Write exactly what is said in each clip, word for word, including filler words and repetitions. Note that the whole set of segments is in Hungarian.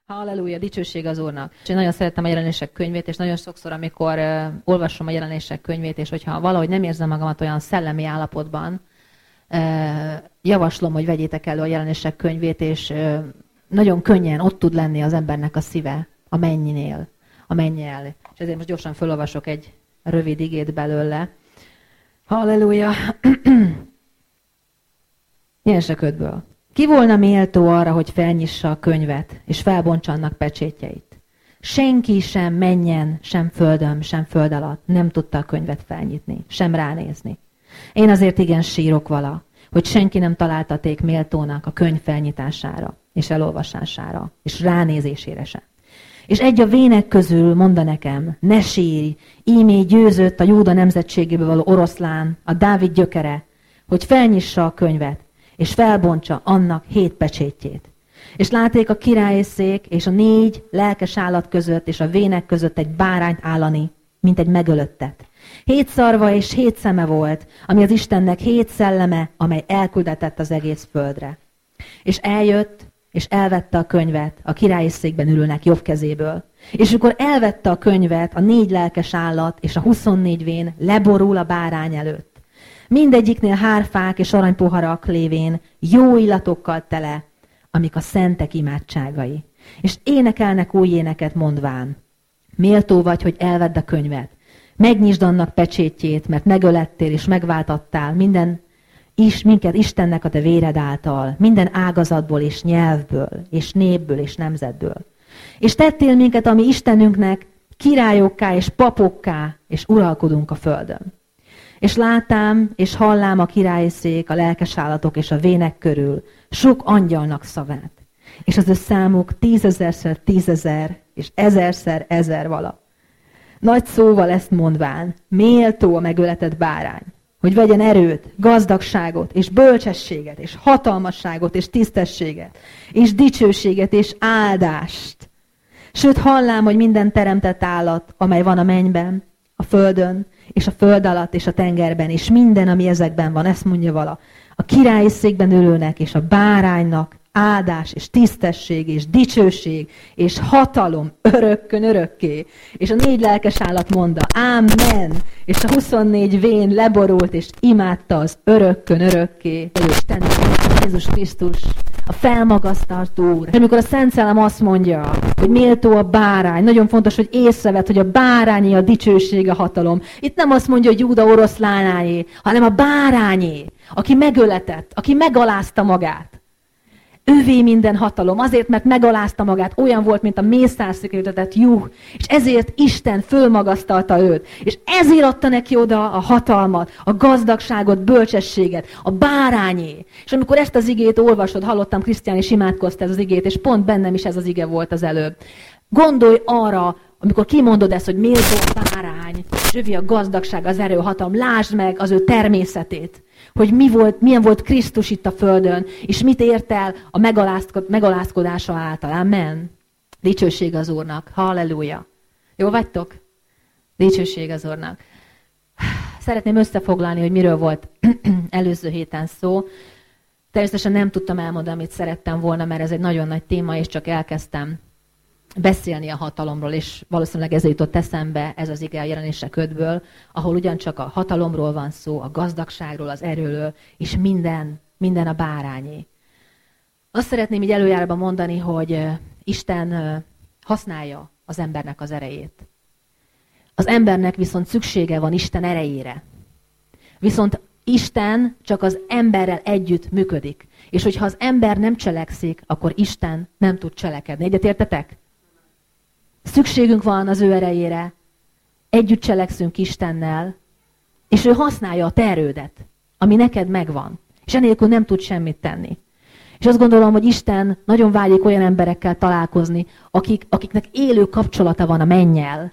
Halleluja, dicsőség az Úrnak. És én nagyon szeretem a jelenések könyvét, és nagyon sokszor, amikor uh, olvasom a jelenések könyvét, és hogyha valahogy nem érzem magamat olyan szellemi állapotban, uh, javaslom, hogy vegyétek elő a jelenések könyvét, és uh, nagyon könnyen ott tud lenni az embernek a szíve a mennyinél, a mennyel. És ezért most gyorsan felolvasok egy rövid igét belőle. Halleluja! Jelenések ötből. Ki volna méltó arra, hogy felnyissa a könyvet, és felbontsa annak pecsétjeit? Senki sem mennyen, sem földön, sem föld alatt nem tudta a könyvet felnyitni, sem ránézni. Én azért igen sírok vala, hogy senki nem találtaték méltónak a könyv felnyitására, és elolvasására, és ránézésére sem. És egy a vének közül mondta nekem, ne sírj, ímé győzött a Júda nemzetségéből való oroszlán, a Dávid gyökere, hogy felnyissa a könyvet, és felbontsa annak hét pecsétjét. És láték a királyszék és a négy lelkes állat között és a vének között egy bárányt állani, mint egy megölöttet. Hét szarva és hét szeme volt, ami az Istennek hét szelleme, amely elküldetett az egész földre. És eljött, és elvette a könyvet a királyi székben ülőnek jobb kezéből. És amikor elvette a könyvet, a négy lelkes állat és a huszonnégy vén leborul a bárány előtt. Mindegyiknél hárfák és aranypoharak lévén jó illatokkal tele, amik a szentek imádságai. És énekelnek új éneket mondván. Méltó vagy, hogy elvedd a könyvet. Megnyisd annak pecsétjét, mert megölettél és megváltattál minden is, minket Istennek a te véred által, minden ágazatból és nyelvből, és népből és nemzetből. És tettél minket, ami Istenünknek, királyokká és papokká, és uralkodunk a földön. És látám, és hallám a királyszék, a lelkes állatok és a vének körül sok angyalnak szavát. És az ő számuk tízezerszer tízezer, és ezerszer ezer vala. Nagy szóval ezt mondván, méltó a megöletett bárány, hogy vegyen erőt, gazdagságot, és bölcsességet, és hatalmasságot, és tisztességet, és dicsőséget, és áldást. Sőt, hallám, hogy minden teremtett állat, amely van a mennyben, a földön, és a föld alatt, és a tengerben, és minden, ami ezekben van, ezt mondja vala. A királyi székben ülőnek, és a báránynak áldás, és tisztesség, és dicsőség, és hatalom örökkön örökké. És a négy lelkes állat mondta, ámen, és a huszonnégy vén leborult, és imádta az örökkön örökké. Isten Jézus Krisztus, a felmagasztalt Úr. És amikor a Szent Szellem azt mondja, hogy méltó a bárány, nagyon fontos, hogy észrevett, hogy a bárányé a dicsőség, a hatalom. Itt nem azt mondja, hogy Júda oroszlánáé, hanem a bárányé, aki megöletett, aki megalázta magát. Ővé minden hatalom, azért, mert megalázta magát, olyan volt, mint a mészárszékre ütetett juh, és ezért Isten fölmagasztalta őt, és ezért adta neki oda a hatalmat, a gazdagságot, bölcsességet, a bárányé. És amikor ezt az igét olvasod, hallottam, Krisztián is imádkozta ez az igét, és pont bennem is ez az ige volt az előbb. Gondolj arra, amikor kimondod ezt, hogy méltó a bárány, és övé a gazdagság, az erő, a hatalom, lásd meg az ő természetét. Hogy mi volt, milyen volt Krisztus itt a földön, és mit ért el a megalázkodása által. Amen. Dicsőség az Úrnak. Halleluja. Jó vagytok? Dicsőség az Úrnak. Szeretném összefoglalni, hogy miről volt előző héten szó. Természetesen nem tudtam elmondani, amit szerettem volna, mert ez egy nagyon nagy téma, és csak elkezdtem beszélni a hatalomról, és valószínűleg ezért jutott eszembe ez az ige a jelenések ötből, ahol ugyancsak a hatalomról van szó, a gazdagságról, az erőről, és minden, minden a bárányé. Azt szeretném így előjárban mondani, hogy Isten használja az embernek az erejét. Az embernek viszont szüksége van Isten erejére. Viszont Isten csak az emberrel együtt működik. És hogyha az ember nem cselekszik, akkor Isten nem tud cselekedni. Egyetértetek? Szükségünk van az ő erejére, együtt cselekszünk Istennel, és ő használja a te erődet, ami neked megvan, és enélkül nem tud semmit tenni. És azt gondolom, hogy Isten nagyon vágyik olyan emberekkel találkozni, akik, akiknek élő kapcsolata van a mennyel,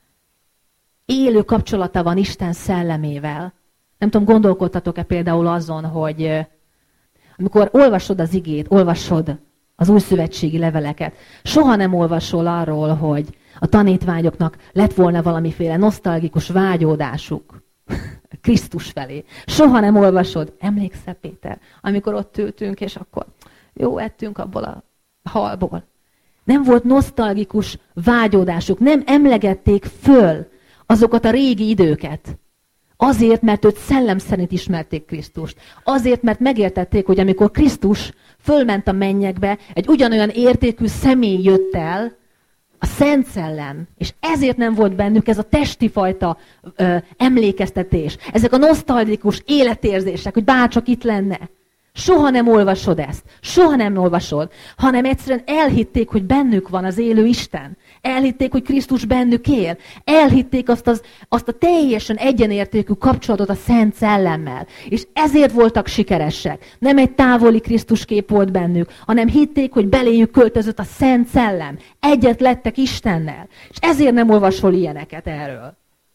élő kapcsolata van Isten szellemével. Nem tudom, gondolkodtatok-e például azon, hogy amikor olvasod az igét, olvasod az újszövetségi leveleket, soha nem olvasol arról, hogy a tanítványoknak lett volna valamiféle nosztalgikus vágyódásuk Krisztus felé. Soha nem olvasod, emlékszel Péter, amikor ott ültünk, és akkor jó, ettünk abból a halból. Nem volt nosztalgikus vágyódásuk, nem emlegették föl azokat a régi időket. Azért, mert őt szellem szerint ismerték Krisztust. Azért, mert megértették, hogy amikor Krisztus fölment a mennyekbe, egy ugyanolyan értékű személy jött el, a Szent Szellem, és ezért nem volt bennük ez a testi fajta ö, emlékeztetés, ezek a nosztalgikus életérzések, hogy bárcsak itt lenne. Soha nem olvasod ezt, soha nem olvasod, hanem egyszerűen elhitték, hogy bennük van az élő Isten. Elhitték, hogy Krisztus bennük él. Elhitték azt, az, azt a teljesen egyenértékű kapcsolatot a Szent Szellemmel. És ezért voltak sikeresek. Nem egy távoli Krisztus kép volt bennük, hanem hitték, hogy beléjük költözött a Szent Szellem. Egyet lettek Istennel. És ezért nem olvasol ilyeneket erről.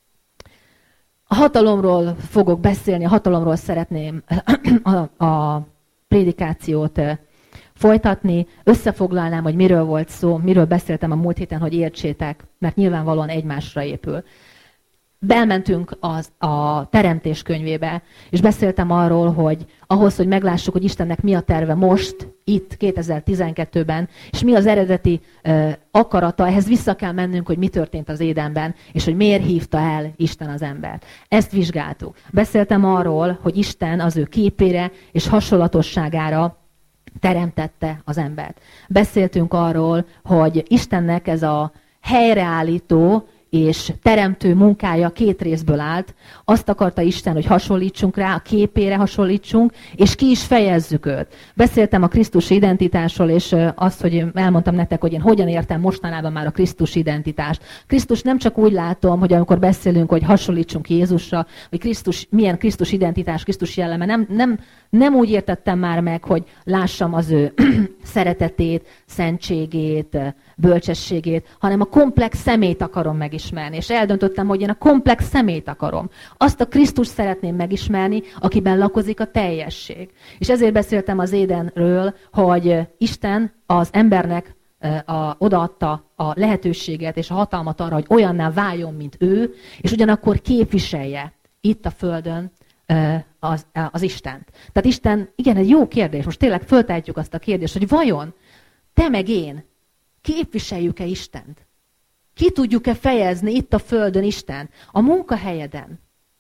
A hatalomról fogok beszélni, a hatalomról szeretném a, a prédikációt folytatni. Összefoglalnám, hogy miről volt szó, miről beszéltem a múlt héten, hogy értsétek, mert nyilvánvalóan egymásra épül. Belmentünk az, a Teremtés könyvébe, és beszéltem arról, hogy ahhoz, hogy meglássuk, hogy Istennek mi a terve most, itt, kétezer-tizenkettőben, és mi az eredeti uh, akarata, ehhez vissza kell mennünk, hogy mi történt az Édenben, és hogy miért hívta el Isten az embert. Ezt vizsgáltuk. Beszéltem arról, hogy Isten az ő képére és hasonlatosságára teremtette az embert. Beszéltünk arról, hogy Istennek ez a helyreállító és teremtő munkája két részből állt. Azt akarta Isten, hogy hasonlítsunk rá, a képére hasonlítsunk, és ki is fejezzük őt. Beszéltem a Krisztus identitásról, és azt, hogy elmondtam nektek, hogy én hogyan értem mostanában már a Krisztus identitást. Krisztus nem csak úgy látom, hogy amikor beszélünk, hogy hasonlítsunk Jézusra, hogy Krisztus, milyen Krisztus identitás, Krisztus jelleme, nem, nem, nem úgy értettem már meg, hogy lássam az ő szeretetét, szentségét, bölcsességét, hanem a komplex szemét akarom megismerni. És eldöntöttem, hogy én a komplex szemét akarom. Azt a Krisztust szeretném megismerni, akiben lakozik a teljesség. És ezért beszéltem az Édenről, hogy Isten az embernek a, odaadta a lehetőséget és a hatalmat arra, hogy olyanná váljon, mint ő, és ugyanakkor képviselje itt a Földön az, az Istent. Tehát Isten, igen, egy jó kérdés, most tényleg föltehetjük azt a kérdést, hogy vajon te meg én képviseljük-e Istent? Ki tudjuk-e fejezni itt a Földön Isten? A munkahelyeden?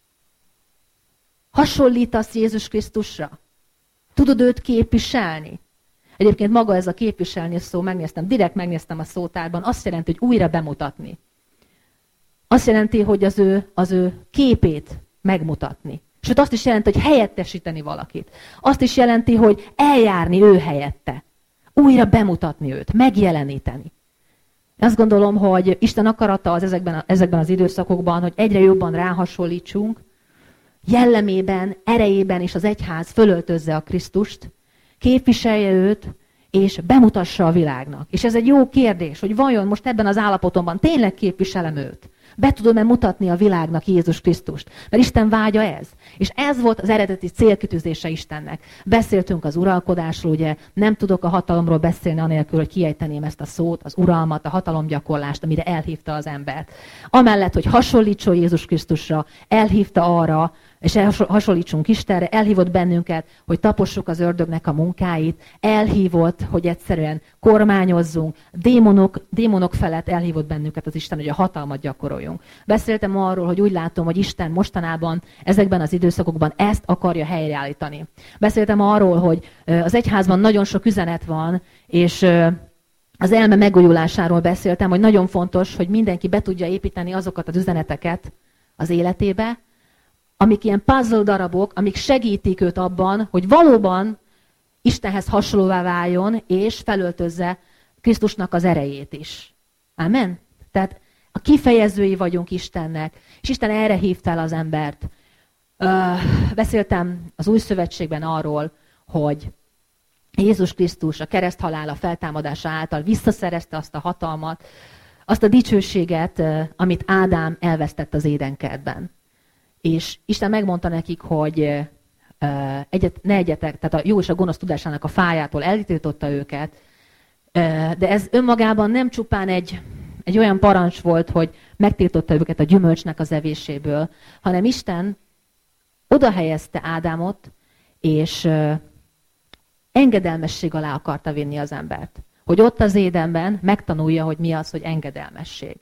Hasonlítasz Jézus Krisztusra? Tudod őt képviselni? Egyébként maga ez a képviselni szó, megnéztem, direkt megnéztem a szótárban, azt jelenti, hogy újra bemutatni. Azt jelenti, hogy az ő, az ő képét megmutatni. Sőt, azt is jelenti, hogy helyettesíteni valakit. Azt is jelenti, hogy eljárni ő helyette. Újra bemutatni őt, megjeleníteni. Azt gondolom, hogy Isten akarata az ezekben, ezekben az időszakokban, hogy egyre jobban ráhasonlítsunk, jellemében, erejében és az egyház fölöltözze a Krisztust, képviselje őt, és bemutassa a világnak. És ez egy jó kérdés, hogy vajon most ebben az állapotomban tényleg képviselem őt? Be tudom-e mutatni a világnak Jézus Krisztust? Mert Isten vágya ez. És ez volt az eredeti célkitűzése Istennek. Beszéltünk az uralkodásról, ugye nem tudok a hatalomról beszélni anélkül, hogy kiejteném ezt a szót, az uralmat, a hatalomgyakorlást, amire elhívta az embert. Amellett, hogy hasonlítson Jézus Krisztusra, elhívta arra, és hasonlítsunk Istenre, elhívott bennünket, hogy tapossuk az ördögnek a munkáit, elhívott, hogy egyszerűen kormányozzunk, démonok, démonok felett elhívott bennünket az Isten, hogy a hatalmat gyakoroljunk. Beszéltem arról, hogy úgy látom, hogy Isten mostanában, ezekben az időszakokban ezt akarja helyreállítani. Beszéltem arról, hogy az egyházban nagyon sok üzenet van, és az elme megújulásáról beszéltem, hogy nagyon fontos, hogy mindenki be tudja építeni azokat az üzeneteket az életébe, amik ilyen puzzle darabok, amik segítik őt abban, hogy valóban Istenhez hasonlóvá váljon, és felöltözze Krisztusnak az erejét is. Amen? Tehát a kifejezői vagyunk Istennek, és Isten erre hívta el az embert. Ö, beszéltem az Új Szövetségben arról, hogy Jézus Krisztus a kereszthalála feltámadása által visszaszerezte azt a hatalmat, azt a dicsőséget, amit Ádám elvesztett az Édenkertben. És Isten megmondta nekik, hogy uh, egyet, ne egyetek, tehát a jó és a gonosz tudásának a fájától eltiltotta őket, uh, de ez önmagában nem csupán egy, egy olyan parancs volt, hogy megtiltotta őket a gyümölcsnek az evéséből, hanem Isten oda helyezte Ádámot, és uh, engedelmesség alá akarta vinni az embert. hogy ott az édenben megtanulja, hogy mi az, hogy engedelmesség.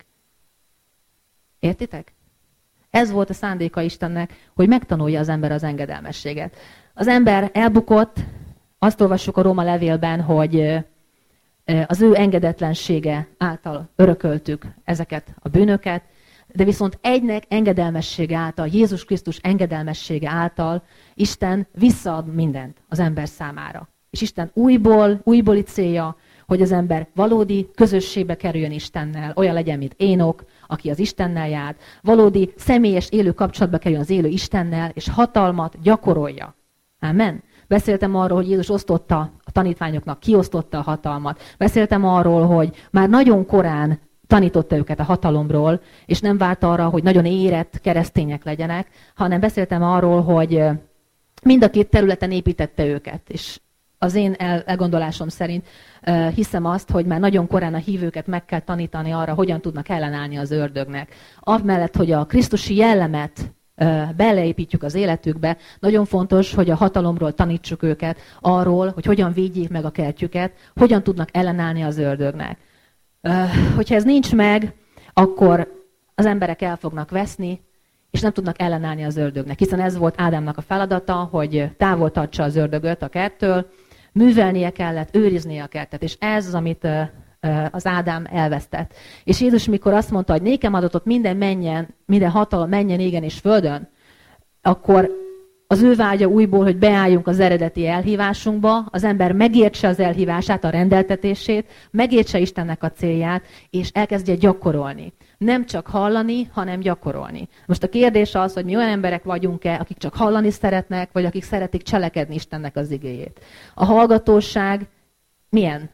Értitek? Ez volt a szándéka Istennek, hogy megtanulja az ember az engedelmességet. Az ember elbukott, azt olvassuk a Róma levélben, hogy az ő engedetlensége által örököltük ezeket a bűnöket, de viszont egynek engedelmessége által, Jézus Krisztus engedelmessége által Isten visszaad mindent az ember számára. És Isten újból, újbóli célja, hogy az ember valódi közösségbe kerüljön Istennel, olyan legyen, mint Énok, aki az Istennel járt, valódi személyes élő kapcsolatba kerüljön az élő Istennel, és hatalmat gyakorolja. Amen. Beszéltem arról, hogy Jézus osztotta a tanítványoknak, kiosztotta a hatalmat. Beszéltem arról, hogy már nagyon korán tanította őket a hatalomról, és nem várt arra, hogy nagyon érett keresztények legyenek, hanem beszéltem arról, hogy mind a két területen építette őket. És az én elgondolásom szerint hiszem azt, hogy már nagyon korán a hívőket meg kell tanítani arra, hogyan tudnak ellenállni az ördögnek. Amellett, hogy a krisztusi jellemet beleépítjük az életükbe, nagyon fontos, hogy a hatalomról tanítsuk őket, arról, hogy hogyan védjék meg a kertjüket, hogyan tudnak ellenállni az ördögnek. Hogyha ez nincs meg, akkor az emberek el fognak veszni, és nem tudnak ellenállni az ördögnek. Hiszen ez volt Ádámnak a feladata, hogy távol tartsa az ördögöt a kerttől, művelnie kellett, őriznie a kertet. És ez az, amit az Ádám elvesztett. És Jézus, mikor azt mondta, hogy nékem adatot minden menjen, minden hatalom menjen égen és földön, akkor az ő vágya újból, hogy beálljunk az eredeti elhívásunkba, az ember megértse az elhívását, a rendeltetését, megértse Istennek a célját, és elkezdje gyakorolni. Nem csak hallani, hanem gyakorolni. Most a kérdés az, hogy mi olyan emberek vagyunk-e, akik csak hallani szeretnek, vagy akik szeretik cselekedni Istennek az igéjét. A hallgatóság milyen?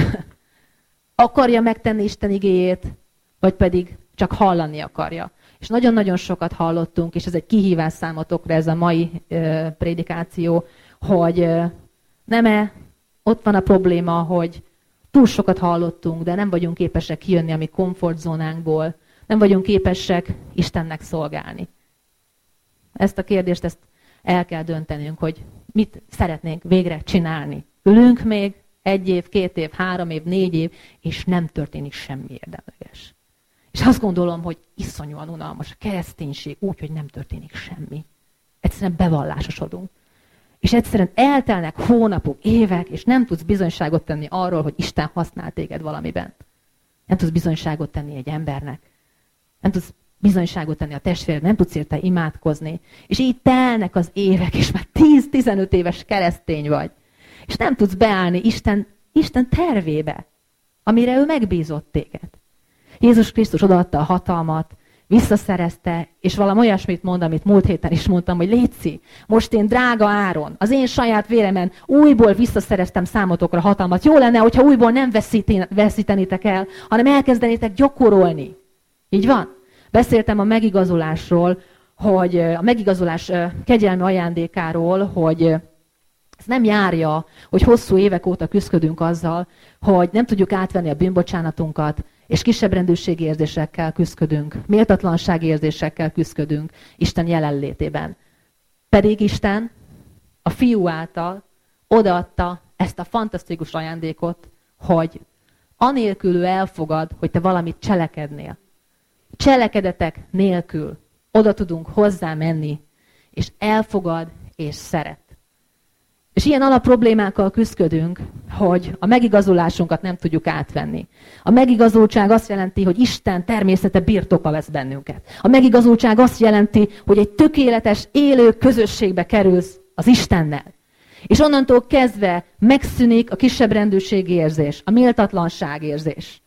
Akarja megtenni Isten igéjét, vagy pedig csak hallani akarja. És nagyon-nagyon sokat hallottunk, és ez egy kihívás számotokra ez a mai uh, prédikáció, hogy uh, nem-e, ott van a probléma, hogy túl sokat hallottunk, de nem vagyunk képesek kijönni a mi komfortzónánkból, nem vagyunk képesek Istennek szolgálni. Ezt a kérdést ezt el kell döntenünk, hogy mit szeretnénk végre csinálni. Ülünk még egy év, két év, három év, négy év, és nem történik semmi érdemleges. És azt gondolom, hogy iszonyúan unalmas a kereszténység úgy, hogy nem történik semmi. Egyszerűen bevallásosodunk. És egyszerűen eltelnek hónapok, évek, és nem tudsz bizonyságot tenni arról, hogy Isten használ téged valamiben. Nem tudsz bizonyságot tenni egy embernek. Nem tudsz bizonyságot tenni a testvéred, nem tudsz érte imádkozni. És így telnek az évek, és már tíz-tizenöt éves keresztény vagy. És nem tudsz beállni Isten, Isten tervébe, amire ő megbízott téged. Jézus Krisztus odaadta a hatalmat, visszaszerezte, és valami olyasmit mond, amit múlt héten is mondtam, hogy létszi, most én drága áron, az én saját véremen újból visszaszereztem számotokra hatalmat. Jó lenne, hogyha újból nem veszítenétek el, hanem elkezdenétek gyakorolni. Így van? Beszéltem a megigazolásról, hogy a megigazolás kegyelmi ajándékáról, hogy ez nem járja, hogy hosszú évek óta küzdködünk azzal, hogy nem tudjuk átvenni a bűnbocsánatunkat, és kisebbrendűségi érzésekkel küzdködünk, méltatlansági érzésekkel küzdködünk Isten jelenlétében. Pedig Isten a fiú által odaadta ezt a fantasztikus ajándékot, hogy anélkül ő elfogad, hogy te valamit cselekednél. Cselekedetek nélkül oda tudunk hozzá menni, és elfogad és szeret. És ilyen alapproblémákkal küzdködünk, hogy a megigazulásunkat nem tudjuk átvenni. A megigazultság azt jelenti, hogy Isten természete birtokba vesz bennünket. A megigazultság azt jelenti, hogy egy tökéletes, élő közösségbe kerülsz az Istennel. És onnantól kezdve megszűnik a kisebbrendűségi érzés, a méltatlanság érzés.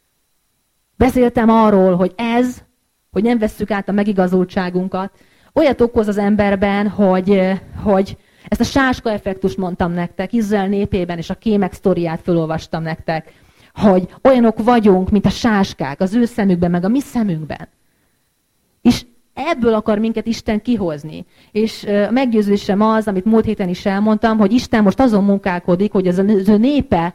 Beszéltem arról, hogy ez, hogy nem vesszük át a megigazultságunkat, olyat okoz az emberben, hogy, hogy ezt a sáska effektust mondtam nektek, Izrael népében, és a kémek sztoriát felolvastam nektek, hogy olyanok vagyunk, mint a sáskák, az ő szemükben, meg a mi szemünkben. És ebből akar minket Isten kihozni. És a meggyőződésem az, amit múlt héten is elmondtam, hogy Isten most azon munkálkodik, hogy az ő népe,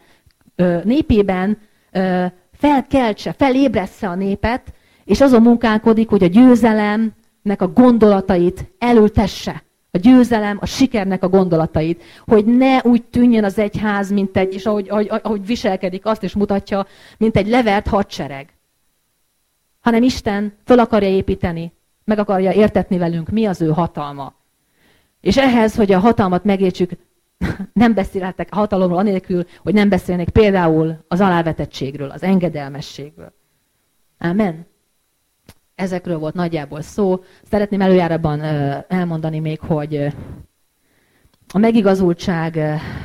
népében felkeltse, felébressze a népet, és azon munkálkodik, hogy a győzelemnek a gondolatait elültesse a győzelem, a sikernek a gondolatait, hogy ne úgy tűnjön az egyház, mint egy, és ahogy, ahogy, ahogy viselkedik, azt is mutatja, mint egy levert hadsereg. Hanem Isten föl akarja építeni, meg akarja értetni velünk, mi az ő hatalma. És ehhez, hogy a hatalmat megértsük, nem beszélhetek a hatalomról anélkül, hogy nem beszélnék például az alávetettségről, az engedelmességről. Ámen. Ezekről volt nagyjából szó. Szeretném előjáróban elmondani még, hogy a megigazultság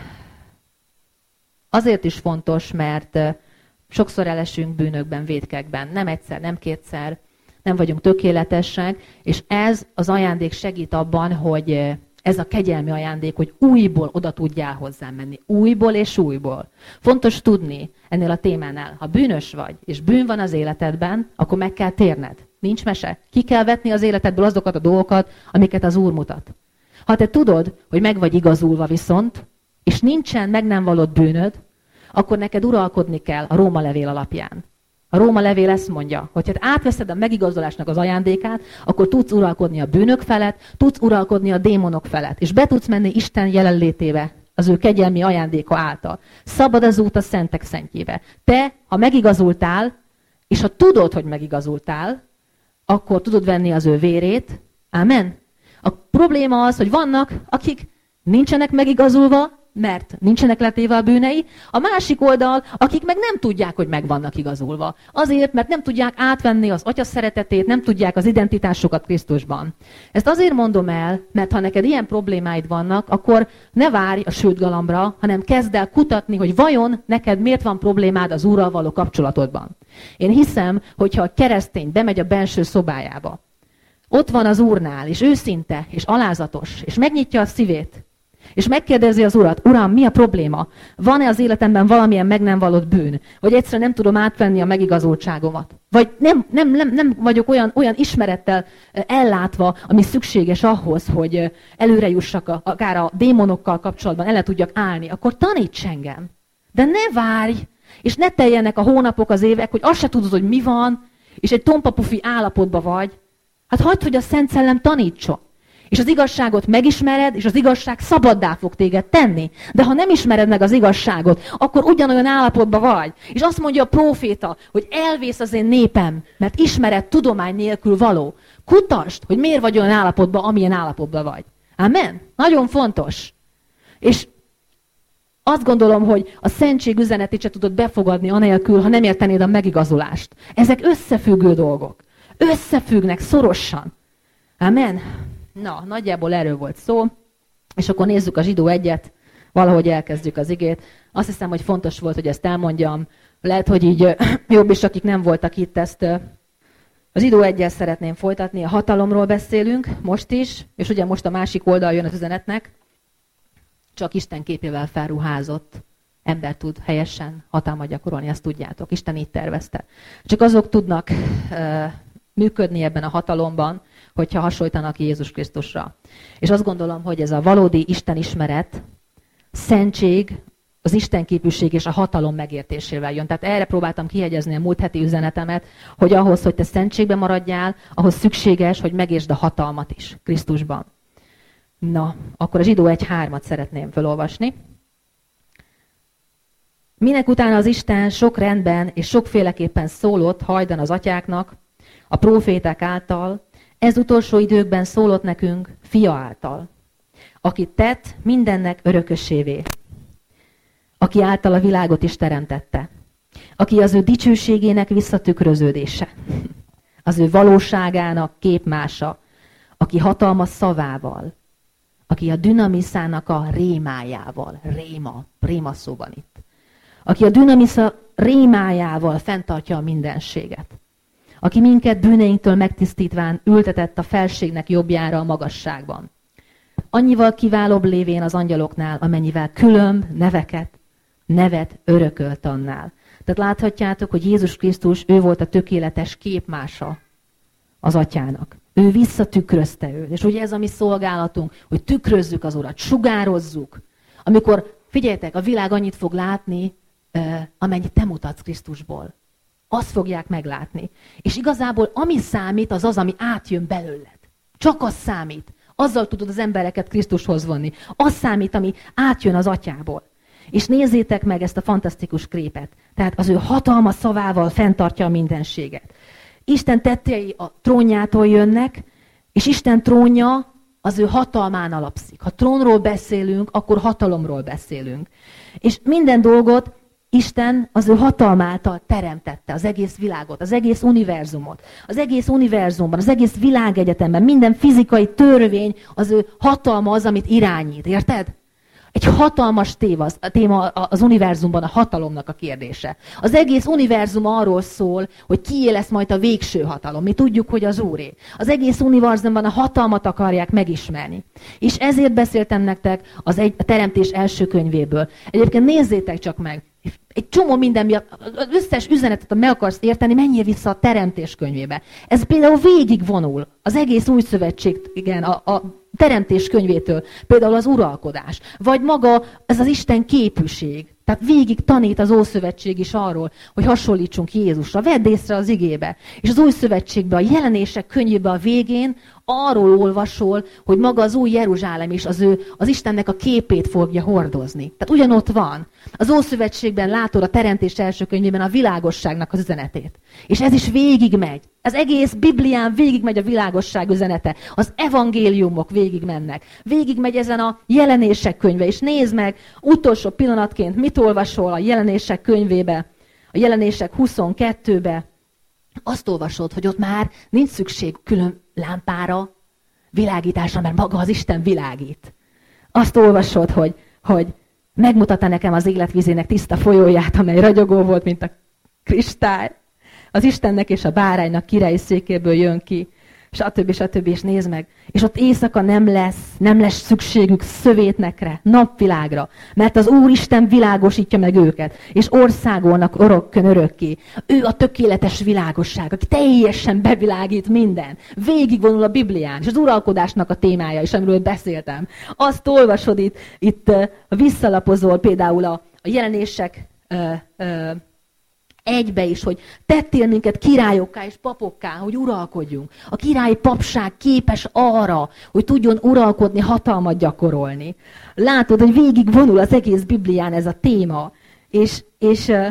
azért is fontos, mert sokszor elesünk bűnökben, vétkekben. Nem egyszer, nem kétszer, nem vagyunk tökéletesek, és ez az ajándék segít abban, hogy ez a kegyelmi ajándék, hogy újból oda tudjál hozzám menni. Újból és újból. Fontos tudni ennél a témánál, ha bűnös vagy, és bűn van az életedben, akkor meg kell térned. Nincs mese. Ki kell vetni az életedből azokat a dolgokat, amiket az Úr mutat. Ha te tudod, hogy meg vagy igazulva viszont, és nincsen meg nem vallott bűnöd, akkor neked uralkodni kell a Róma levél alapján. A Róma levél ezt mondja, hogy ha átveszed a megigazolásnak az ajándékát, akkor tudsz uralkodni a bűnök felett, tudsz uralkodni a démonok felett, és be tudsz menni Isten jelenlétébe az ő kegyelmi ajándéka által. Szabad az út a szentek szentjébe. Te, ha megigazultál, és ha tudod, hogy megigazultál, akkor tudod venni az ő vérét. Ámen? A probléma az, hogy vannak, akik nincsenek megigazulva, mert nincsenek letéve a bűnei, a másik oldal, akik meg nem tudják, hogy meg vannak igazulva. Azért, mert nem tudják átvenni az Atya szeretetét, nem tudják az identitásukat Krisztusban. Ezt azért mondom el, mert ha neked ilyen problémáid vannak, akkor ne várj a sült galambra, hanem kezd el kutatni, hogy vajon neked miért van problémád az Úrral való kapcsolatodban. Én hiszem, hogyha a keresztény bemegy a belső szobájába, ott van az Úrnál, és őszinte, és alázatos, és megnyitja a szívét, és megkérdezi az Urat, Uram, mi a probléma? Van-e az életemben valamilyen meg nem vallott bűn? Vagy egyszerűen nem tudom átvenni a megigazultságomat? Vagy nem, nem, nem, nem vagyok olyan, olyan ismerettel ellátva, ami szükséges ahhoz, hogy előre jussak, a, akár a démonokkal kapcsolatban el tudjak állni, akkor taníts engem. De ne várj, és ne teljenek a hónapok, az évek, hogy azt se tudod, hogy mi van, és egy tompapufi állapotban vagy. Hát hagyd, hogy a Szent Szellem tanítson. És az igazságot megismered, és az igazság szabaddá fog téged tenni. De ha nem ismered meg az igazságot, akkor ugyanolyan állapotban vagy. És azt mondja a próféta, hogy elvész az én népem, mert ismered tudomány nélkül való. Kutasd, hogy miért vagy olyan állapotban, amilyen állapotban vagy. Amen? Nagyon fontos. És azt gondolom, hogy a szentség üzenetét se tudod befogadni anélkül, ha nem értenéd a megigazulást. Ezek összefüggő dolgok. Összefüggnek szorosan. Amen? Na, nagyjából erről volt szó, és akkor nézzük a Zsidó egyet, valahogy elkezdjük az igét. Azt hiszem, hogy fontos volt, hogy ezt elmondjam. Lehet, hogy így jobb is, akik nem voltak itt, ezt az Zsidó egyel szeretném folytatni. A hatalomról beszélünk most is, és ugye most a másik oldal jön az üzenetnek. Csak Isten képével felruházott ember tud helyesen hatalmat gyakorolni, ezt tudjátok. Isten így tervezte. Csak azok tudnak uh, működni ebben a hatalomban, hogyha hasonlítanak Jézus Krisztusra. És azt gondolom, hogy ez a valódi Isten ismeret, szentség, az istenképűség és a hatalom megértésével jön. Tehát erre próbáltam kihegyezni a múlt heti üzenetemet, hogy ahhoz, hogy te szentségben maradjál, ahhoz szükséges, hogy megértsd a hatalmat is Krisztusban. Na, akkor a Zsidó egy hármat szeretném felolvasni. Minek utána az Isten sok rendben és sokféleképpen szólott hajdan az atyáknak, a próféták által, ez utolsó időkben szólott nekünk fia által, aki tett mindennek örökösévé, aki által a világot is teremtette, aki az ő dicsőségének visszatükröződése, az ő valóságának képmása, aki hatalma szavával, aki a dünamiszának a rémájával, réma, réma szó van itt, aki a dünamisza rémájával fenntartja a mindenséget, aki minket bűneinktől megtisztítván ültetett a felségnek jobbjára a magasságban. Annyival kiválóbb lévén az angyaloknál, amennyivel különb neveket, nevet örökölt annál. Tehát láthatjátok, hogy Jézus Krisztus, ő volt a tökéletes képmása az atyának. Ő visszatükrözte őt. És ugye ez a mi szolgálatunk, hogy tükrözzük az Urat, sugározzuk. Amikor, figyeljetek, a világ annyit fog látni, amennyit te mutatsz Krisztusból. Azt fogják meglátni. És igazából ami számít, az az, ami átjön belőled. Csak az számít. Azzal tudod az embereket Krisztushoz vonni. Az számít, ami átjön az atyából. És nézzétek meg ezt a fantasztikus képet. Tehát az ő hatalma szavával fenntartja a mindenséget. Isten tettei a trónjától jönnek, és Isten trónja az ő hatalmán alapszik. Ha trónról beszélünk, akkor hatalomról beszélünk. És minden dolgot Isten az ő hatalmáltal teremtette, az egész világot, az egész univerzumot. Az egész univerzumban, az egész világegyetemben, minden fizikai törvény, az ő hatalma az, amit irányít. Érted? Egy hatalmas téma az, a téma az univerzumban a hatalomnak a kérdése. Az egész univerzum arról szól, hogy kié lesz majd a végső hatalom. Mi tudjuk, hogy az Úré. Az egész univerzumban a hatalmat akarják megismerni. És ezért beszéltem nektek az egy, a Teremtés első könyvéből. Egyébként nézzétek csak meg, egy csomó minden miatt, az összes üzenetet, ha meg akarsz érteni, menjél vissza a Teremtés könyvébe. Ez például végig vonul az egész új szövetség, igen, a, a Teremtés könyvétől, például az uralkodás, vagy maga ez az Isten képűség. Tehát végig tanít az Ószövetség is arról, hogy hasonlítsunk Jézusra. Vedd észre az igébe. És az Új Szövetségben, a Jelenések könyvében a végén arról olvasol, hogy maga az új Jeruzsálem is az, ő, az Istennek a képét fogja hordozni. Tehát ugyanott van. Az Ószövetségben látod a Teremtés első könyvében a világosságnak az üzenetét. És ez is végigmegy. Az egész Biblián végigmegy a világosság üzenete. Az evangéliumok végigmennek. Végigmegy ezen a Jelenések könyve. És nézd meg, utolsó pillanatként mit olvasol a Jelenések könyvébe, a Jelenések huszonkettőbe. Azt olvasod, hogy ott már nincs szükség külön lámpára, világításra, mert maga az Isten világít. Azt olvasod, hogy, hogy megmutatta nekem az életvizének tiszta folyóját, amely ragyogó volt, mint a kristály. Az Istennek és a báránynak királyi székéből jön ki, stb. stb. És nézd meg. És ott éjszaka nem lesz, nem lesz szükségük szövétnekre, napvilágra, mert az Úristen világosítja meg őket, és országolnak örökkön örökké. Ő a tökéletes világosság, aki teljesen bevilágít minden. Végigvonul a Biblián, és az uralkodásnak a témája is, amiről beszéltem. Azt olvasod itt, itt visszalapozol például a, a jelenések uh, uh, egybe is, hogy tettél minket királyokká és papokká, hogy uralkodjunk. A királyi papság képes arra, hogy tudjon uralkodni, hatalmat gyakorolni. Látod, hogy végig vonul az egész Biblián ez a téma, és, és uh,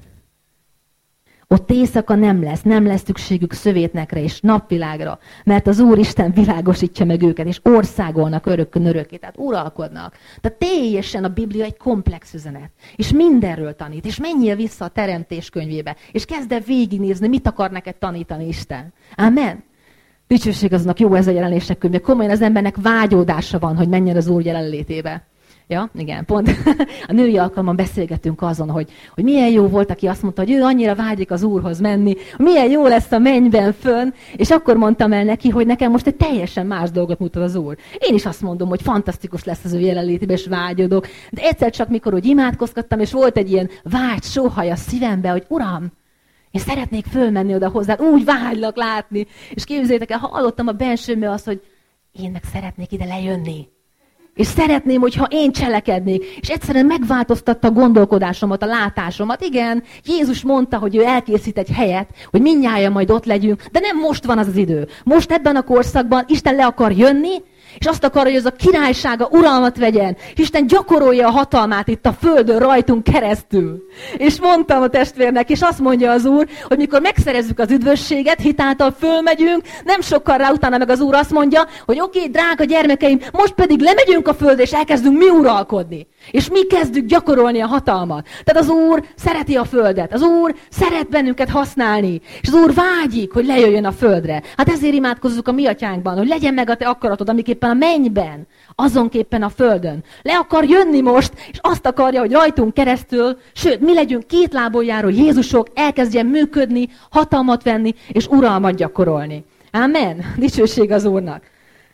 ott éjszaka nem lesz, nem lesz szükségük szövétnekre és napvilágra, mert az Úristen világosítja meg őket, és országolnak örökkön örökké, tehát uralkodnak. Tehát teljesen a Biblia egy komplex üzenet, és mindenről tanít, és menjél vissza a Teremtés könyvébe, és kezd el végignézni, mit akar neked tanítani Isten. Amen. Dicsőség azonnak, jó ez a Jelenések könyve. Komolyan az embernek vágyódása van, hogy menjen az Úr jelenlétébe. Ja, igen, pont a női alkalommal beszélgetünk azon, hogy, hogy milyen jó volt, aki azt mondta, hogy ő annyira vágyik az Úrhoz menni, milyen jó lesz a mennyben fönn, és akkor mondtam el neki, hogy nekem most egy teljesen más dolgot mutat az Úr. Én is azt mondom, hogy fantasztikus lesz az ő jelenlétében, és vágyodok, de egyszer csak mikor úgy imádkozgattam, és volt egy ilyen vágy, sóhaj a szívembe, hogy Uram, én szeretnék fölmenni oda hozzád, úgy vágylak látni, és képzeljétek el, hallottam a bensőmbe azt, hogy én meg szeretnék ide lejönni. És szeretném, hogyha én cselekednék. És egyszerűen megváltoztatta a gondolkodásomat, a látásomat. Igen, Jézus mondta, hogy ő elkészít egy helyet, hogy mindnyájan majd ott legyünk, de nem most van az az idő. Most ebben a korszakban Isten le akar jönni, és azt akarja, hogy az a királysága uralmat vegyen. Isten gyakorolja a hatalmát itt a földön rajtunk keresztül. És mondtam a testvérnek, és azt mondja az Úr, hogy mikor megszerezzük az üdvösséget, hitáltal fölmegyünk, nem sokkal rá utána meg az Úr azt mondja, hogy oké, okay, drága gyermekeim, most pedig lemegyünk a földre, és elkezdünk mi uralkodni. És mi kezdjük gyakorolni a hatalmat. Tehát az Úr szereti a földet. Az Úr szeret bennünket használni. És az Úr vágyik, hogy lejöjjön a földre. Hát ezért imádkozzuk a mi atyánkban, hogy legyen meg a te akaratod, amiképpen a mennyben, azonképpen a földön. Le akar jönni most, és azt akarja, hogy rajtunk keresztül, sőt, mi legyünk két lábon járó Jézusok, elkezdjen működni, hatalmat venni, és uralmat gyakorolni. Amen. Dicsőség az Úrnak.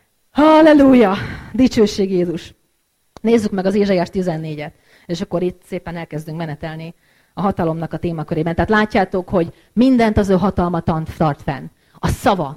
Halleluja. Dicsőség Jézus. Nézzük meg az Ézsaiás tizennégyet, és akkor itt szépen elkezdünk menetelni a hatalomnak a témakörében. Tehát látjátok, hogy mindent az ő hatalma tart fenn. A szava.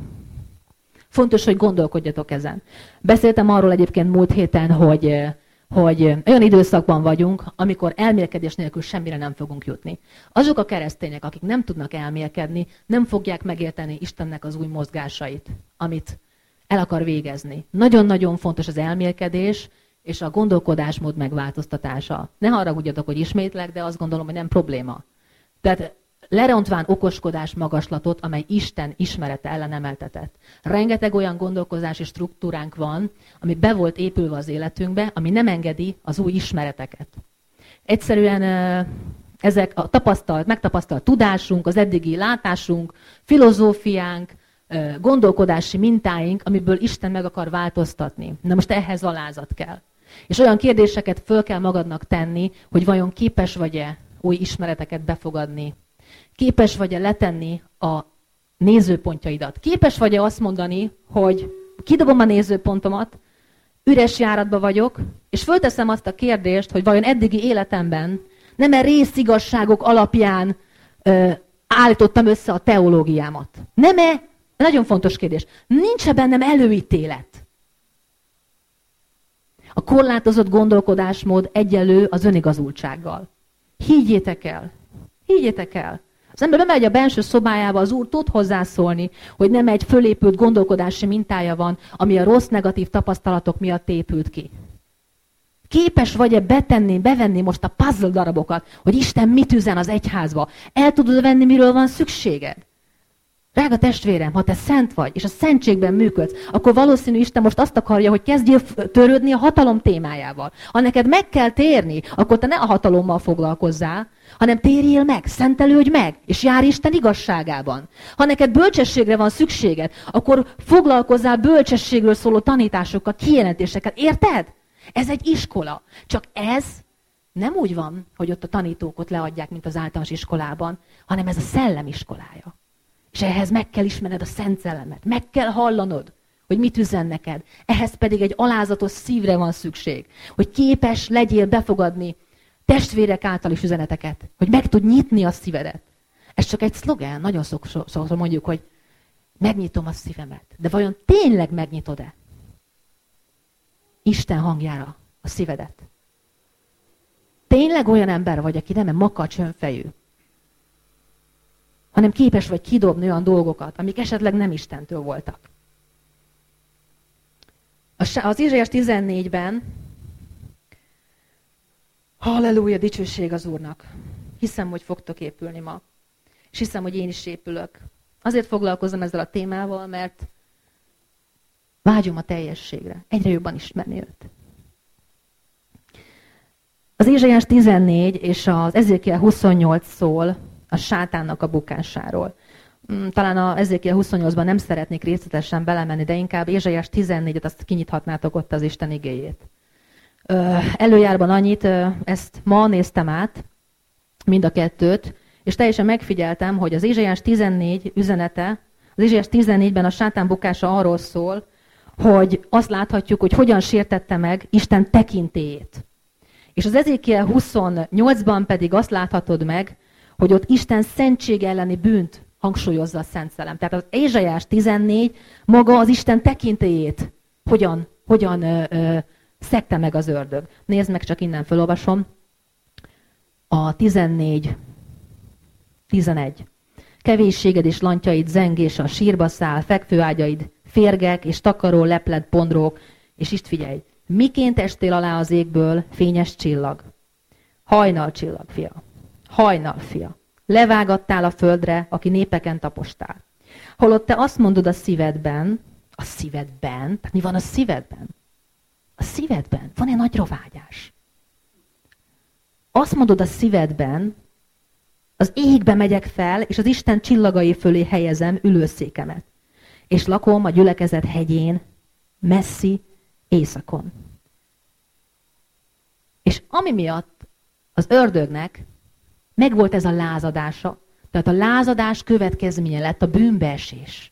Fontos, hogy gondolkodjatok ezen. Beszéltem arról egyébként múlt héten, hogy, hogy olyan időszakban vagyunk, amikor elmélkedés nélkül semmire nem fogunk jutni. Azok a keresztények, akik nem tudnak elmélkedni, nem fogják megérteni Istennek az új mozgásait, amit El akar végezni. Nagyon-nagyon fontos az elmélkedés és a gondolkodásmód megváltoztatása. Ne haragudjatok, hogy ismétlek, de azt gondolom, hogy nem probléma. Tehát lerontván okoskodás magaslatot, amely Isten ismerete ellen emeltetett. Rengeteg olyan gondolkozási struktúránk van, ami be volt épülve az életünkbe, ami nem engedi az új ismereteket. Egyszerűen ezek a tapasztalt, megtapasztalt tudásunk, az eddigi látásunk, filozófiánk, gondolkodási mintáink, amiből Isten meg akar változtatni. Na most ehhez alázat kell. És olyan kérdéseket föl kell magadnak tenni, hogy vajon képes vagy-e új ismereteket befogadni. Képes vagy-e letenni a nézőpontjaidat. Képes vagy-e azt mondani, hogy kidobom a nézőpontomat, üres járatba vagyok, és fölteszem azt a kérdést, hogy vajon eddigi életemben nem-e részigazságok alapján ö, állítottam össze a teológiámat. Nem-e, nagyon fontos kérdés, nincs-e bennem előítélet? A korlátozott gondolkodásmód egyenlő az önigazultsággal. Higgyétek el, higgyétek el. Az ember bemegy a belső szobájába, az Úr tud hozzászólni, hogy nem egy fölépült gondolkodási mintája van, ami a rossz, negatív tapasztalatok miatt épült ki. Képes vagy-e betenni, bevenni most a puzzle darabokat, hogy Isten mit üzen az egyházba? El tudod venni, miről van szükséged? Drága testvérem, ha te szent vagy, és a szentségben működsz, akkor valószínű Isten most azt akarja, hogy kezdjél törődni a hatalom témájával. Ha neked meg kell térni, akkor te ne a hatalommal foglalkozzál, hanem térjél meg, szentelődj meg, és járj Isten igazságában. Ha neked bölcsességre van szükséged, akkor foglalkozzál bölcsességről szóló tanításokkal, kijelentésekkel. Érted? Ez egy iskola. Csak ez nem úgy van, hogy ott a tanítók ott leadják, mint az általános iskolában, hanem ez a szellem iskolája. És ehhez meg kell ismerned a Szent Szellemet, meg kell hallanod, hogy mit üzen neked. Ehhez pedig egy alázatos szívre van szükség, hogy képes legyél befogadni testvérek által is üzeneteket, hogy meg tud nyitni a szívedet. Ez csak egy szlogán, nagyon sokszor mondjuk, hogy megnyitom a szívemet. De vajon tényleg megnyitod-e Isten hangjára a szívedet? Tényleg olyan ember vagy, aki nem makacs önfejű, hanem képes vagy kidobni olyan dolgokat, amik esetleg nem Istentől voltak. Az Ézsaiás tizennégyben, halleluja, dicsőség az Úrnak. Hiszem, hogy fogtok épülni ma. És hiszem, hogy én is épülök. Azért foglalkozom ezzel a témával, mert vágyom a teljességre. Egyre jobban ismerni őt. Az Ézsaiás tizennégy és az Ezékiel huszonnyolc szól a sátánnak a bukásáról. Talán az Ezékiel huszonnyolcban nem szeretnék részletesen belemenni, de inkább Ézsaiás tizennégyet azt kinyithatnátok ott az Isten igéjét. Előjárban annyit, ezt ma néztem át, mind a kettőt, és teljesen megfigyeltem, hogy az Ézsaiás tizennégy üzenete, az Ézsaiás tizennégyben a sátán bukása arról szól, hogy azt láthatjuk, hogy hogyan sértette meg Isten tekintélyét. És az Ezékiel huszonnyolcban pedig azt láthatod meg, hogy ott Isten szentség elleni bűnt hangsúlyozza a Szent Szellem. Tehát az Ézsaiás tizennégy maga az Isten tekintélyét hogyan, hogyan ö, ö, szegte meg az ördög. Nézd meg, csak innen felolvasom. A tizennégy, tizenegy. Kevésséged és lantyaid zengés a sírba száll, fekvőágyaid férgek és takaró lepled pondrók, és itt figyelj, miként estél alá az égből, fényes csillag? Hajnal csillag, fia. Hajnal, fia. Levágattál a földre, aki népeken tapostál. Holott te azt mondod a szívedben, a szívedben, tehát mi van a szívedben? A szívedben van egy nagy rovágyás. Azt mondod a szívedben, az égbe megyek fel, és az Isten csillagai fölé helyezem ülőszékemet. És lakom a gyülekezet hegyén, messzi éjszakon. És ami miatt az ördögnek megvolt ez a lázadása, tehát a lázadás következménye lett a bűnbeesés.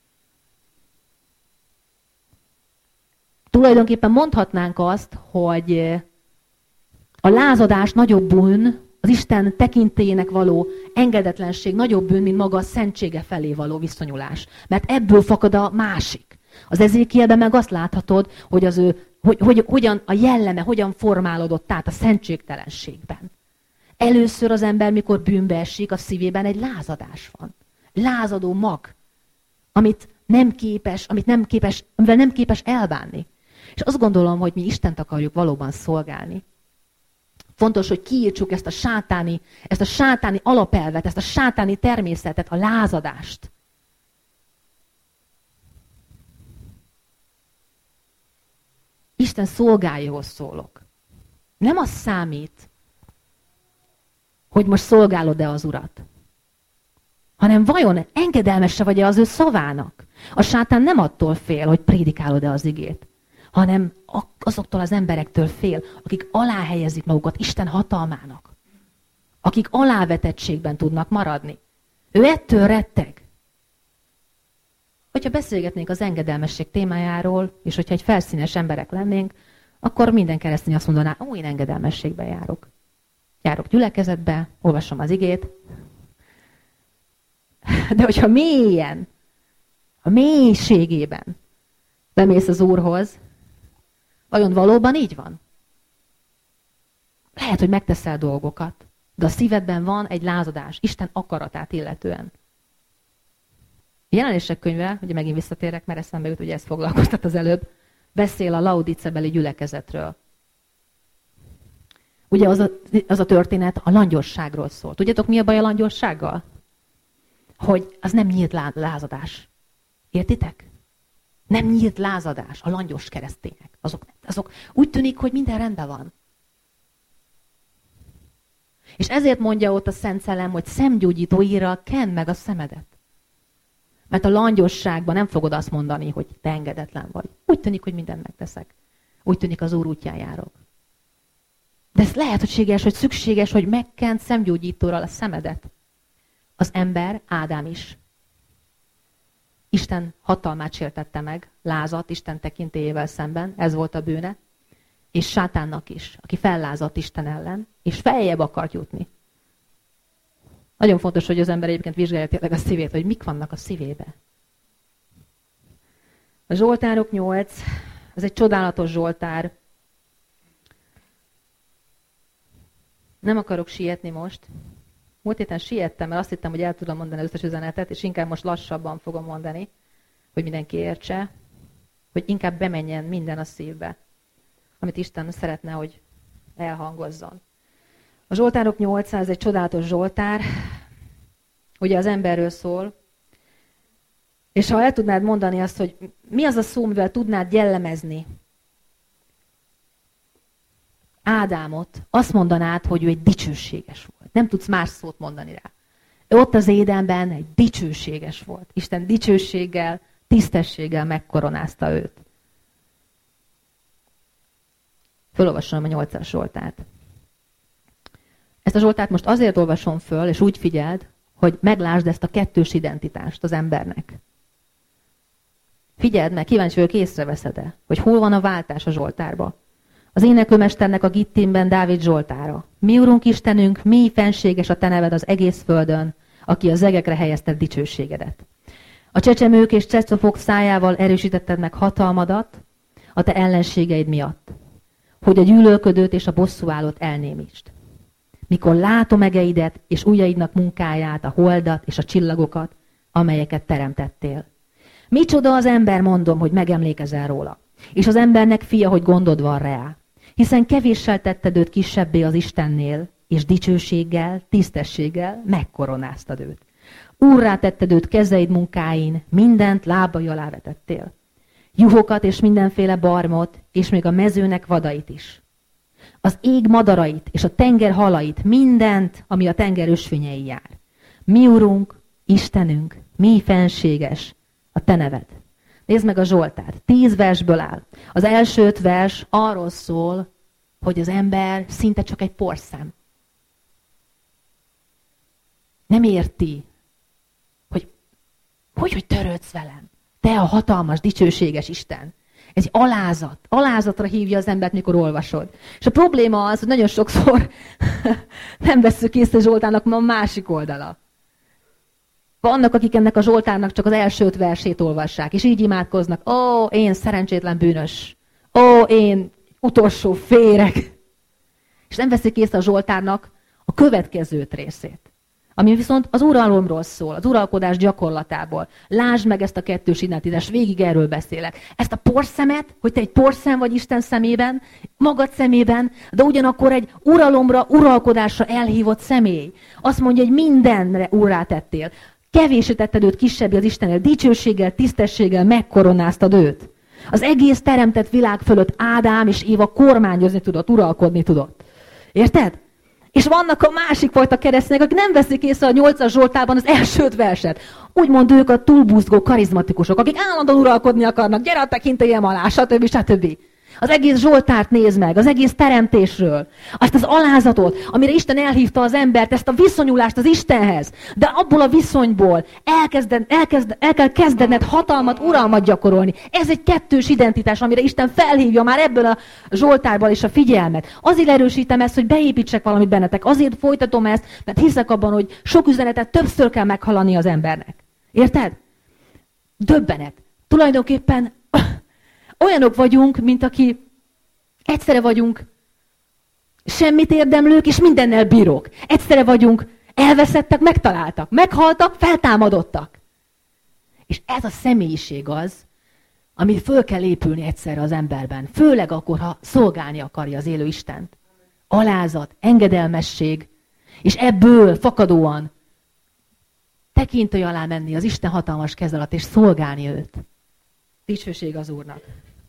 Tulajdonképpen mondhatnánk azt, hogy a lázadás nagyobb bűn, az Isten tekintélyének való engedetlenség nagyobb bűn, mint maga a szentsége felé való viszonyulás. Mert ebből fakad a másik. Az Ezékielben meg azt láthatod, hogy, az ő, hogy, hogy hogyan a jelleme, hogyan formálódott át a szentségtelenségben. Először az ember, mikor bűnbe esik, a szívében egy lázadás van. Lázadó mag, amit nem képes, amit nem képes, amivel nem képes elbánni. És azt gondolom, hogy mi Istent akarjuk valóban szolgálni. Fontos, hogy kiírtsuk ezt a sátáni, ezt a sátáni alapelvet, ezt a sátáni természetet, a lázadást. Isten szolgájához szólok. Nem az számít, hogy most szolgálod-e az Urat, hanem vajon engedelmese vagy-e az ő szavának. A sátán nem attól fél, hogy prédikálod-e az igét, hanem azoktól az emberektől fél, akik aláhelyezik magukat Isten hatalmának, akik alávetettségben tudnak maradni. Ő ettől retteg. Hogyha beszélgetnénk az engedelmesség témájáról, és hogyha egy felszínes emberek lennénk, akkor minden keresztény azt mondaná, ó, én engedelmességbe járok. Járok gyülekezetbe, olvasom az igét. De hogyha mélyen, a mélységében bemész az Úrhoz, vajon valóban így van? Lehet, hogy megteszel dolgokat, de a szívedben van egy lázadás, Isten akaratát illetően. A Jelenések könyve, ugye megint visszatérek, mert eszembe jut, ugye ezt foglalkoztat az előbb, beszél a Laudicebeli gyülekezetről. Ugye az a, az a történet a langyosságról szól. Tudjátok, mi a baj a langyossággal? Hogy az nem nyílt lázadás. Értitek? Nem nyílt lázadás a langyos keresztények. Azok, azok úgy tűnik, hogy minden rendben van. És ezért mondja ott a Szent Szellem, hogy szemgyógyító írral kend meg a szemedet. Mert a langyosságban nem fogod azt mondani, hogy te engedetlen vagy. Úgy tűnik, hogy mindent megteszek. Úgy tűnik, az Úr útján járok. De ez lehetséges, hogy szükséges, hogy megkent szemgyógyítóral a szemedet. Az ember, Ádám is. Isten hatalmát sértette meg, lázat Isten tekintélyével szemben, ez volt a bűne. És sátánnak is, aki fellázadt Isten ellen, és feljebb akart jutni. Nagyon fontos, hogy az ember egyébként vizsgálja tényleg a szívét, hogy mik vannak a szívébe. A Zsoltárok nyolc, ez egy csodálatos Zsoltár. Nem akarok sietni most. Múlt héten siettem, mert azt hittem, hogy el tudom mondani az összes üzenetet, és inkább most lassabban fogom mondani, hogy mindenki értse, hogy inkább bemenjen minden a szívbe, amit Isten szeretne, hogy elhangozzon. A Zsoltárok nyolc, ez egy csodálatos Zsoltár, ugye az emberről szól, és ha el tudnád mondani azt, hogy mi az a szó, mivel tudnád jellemezni Ádámot, azt mondanád, hogy ő egy dicsőséges volt. Nem tudsz más szót mondani rá. Ő ott az Édenben egy dicsőséges volt. Isten dicsőséggel, tisztességgel megkoronázta őt. Fölolvasom a nyolcas Zsoltárt. Ezt a Zsoltárt most azért olvasom föl, és úgy figyeld, hogy meglásd ezt a kettős identitást az embernek. Figyeld meg, kíváncsi vagyok, észreveszed-e, hogy hol van a váltás a Zsoltárba. Az éneklőmesternek a Gittimben Dávid Zsoltára. Mi Urunk Istenünk, mi fenséges a te neved az egész földön, aki a zegekre helyezted dicsőségedet. A csecsemők és csecofok szájával erősítetted meg hatalmadat a te ellenségeid miatt, hogy a gyűlölködőt és a bosszúállót elnémítsd. Mikor látom egeidet és ujjaidnak munkáját, a holdat és a csillagokat, amelyeket teremtettél. Micsoda az ember, mondom, hogy megemlékezel róla, és az embernek fia, hogy gondod van rá. Hiszen kevéssel tetted őt kisebbé az Istennél, és dicsőséggel, tisztességgel megkoronáztad őt. Úrrá tetted őt kezeid munkáin, mindent lábai alá vetettél. Juhokat és mindenféle barmot, és még a mezőnek vadait is. Az ég madarait és a tenger halait, mindent, ami a tenger ösvényei jár. Mi Urunk, Istenünk, mi fenséges a te neved. Nézd meg a Zsoltárt. Tíz versből áll. Az első öt vers arról szól, hogy az ember szinte csak egy porszem. Nem érti, hogy hogy, hogy törődsz velem. Te a hatalmas, dicsőséges Isten. Ez egy alázat. Alázatra hívja az embert, mikor olvasod. És a probléma az, hogy nagyon sokszor nem vesszük észre Zsoltárnak a másik oldala. Vannak, akik ennek a Zsoltárnak csak az első öt versét olvassák, és így imádkoznak. Ó, én szerencsétlen bűnös. Ó, én utolsó féreg. És nem veszik észre a Zsoltárnak a következő részét. Ami viszont az uralomról szól, az uralkodás gyakorlatából. Lásd meg ezt a kettős identitást, végig erről beszélek. Ezt a porszemet, hogy te egy porszem vagy Isten szemében, magad szemében, de ugyanakkor egy uralomra, uralkodásra elhívott személy. Azt mondja, hogy mindenre úrrá tettél. Kevésre tetted őt kisebbé az Istennél, dicsőséggel, tisztességgel megkoronáztad őt. Az egész teremtett világ fölött Ádám és Éva kormányozni tudott, uralkodni tudott. Érted? És vannak a másik fajta keresztények, akik nem veszik észre a nyolcas Zsoltárban az első öt verset. Úgymond ők a túlbuzgó karizmatikusok, akik állandóan uralkodni akarnak, gyere a tekintéljem alá, stb. stb. Az egész Zsoltárt nézd meg, az egész teremtésről. Azt az alázatot, amire Isten elhívta az embert, ezt a viszonyulást az Istenhez. De abból a viszonyból elkezded, elkezd, el kell kezdened hatalmat, uralmat gyakorolni. Ez egy kettős identitás, amire Isten felhívja már ebből a Zsoltárból is a figyelmet. Azért erősítem ezt, hogy beépítsek valamit bennetek. Azért folytatom ezt, mert hiszek abban, hogy sok üzenetet többször kell meghallani az embernek. Érted? Döbbenet. Tulajdonképpen olyanok vagyunk, mint aki egyszerre vagyunk semmit érdemlők, és mindennel bírók. Egyszerre vagyunk elveszettek, megtaláltak, meghaltak, feltámadottak. És ez a személyiség az, ami föl kell épülni egyszerre az emberben. Főleg akkor, ha szolgálni akarja az élő Istent. Alázat, engedelmesség, és ebből fakadóan tekintői alá menni az Isten hatalmas keze alatt, és szolgálni őt. Dicsőség az Úrnak.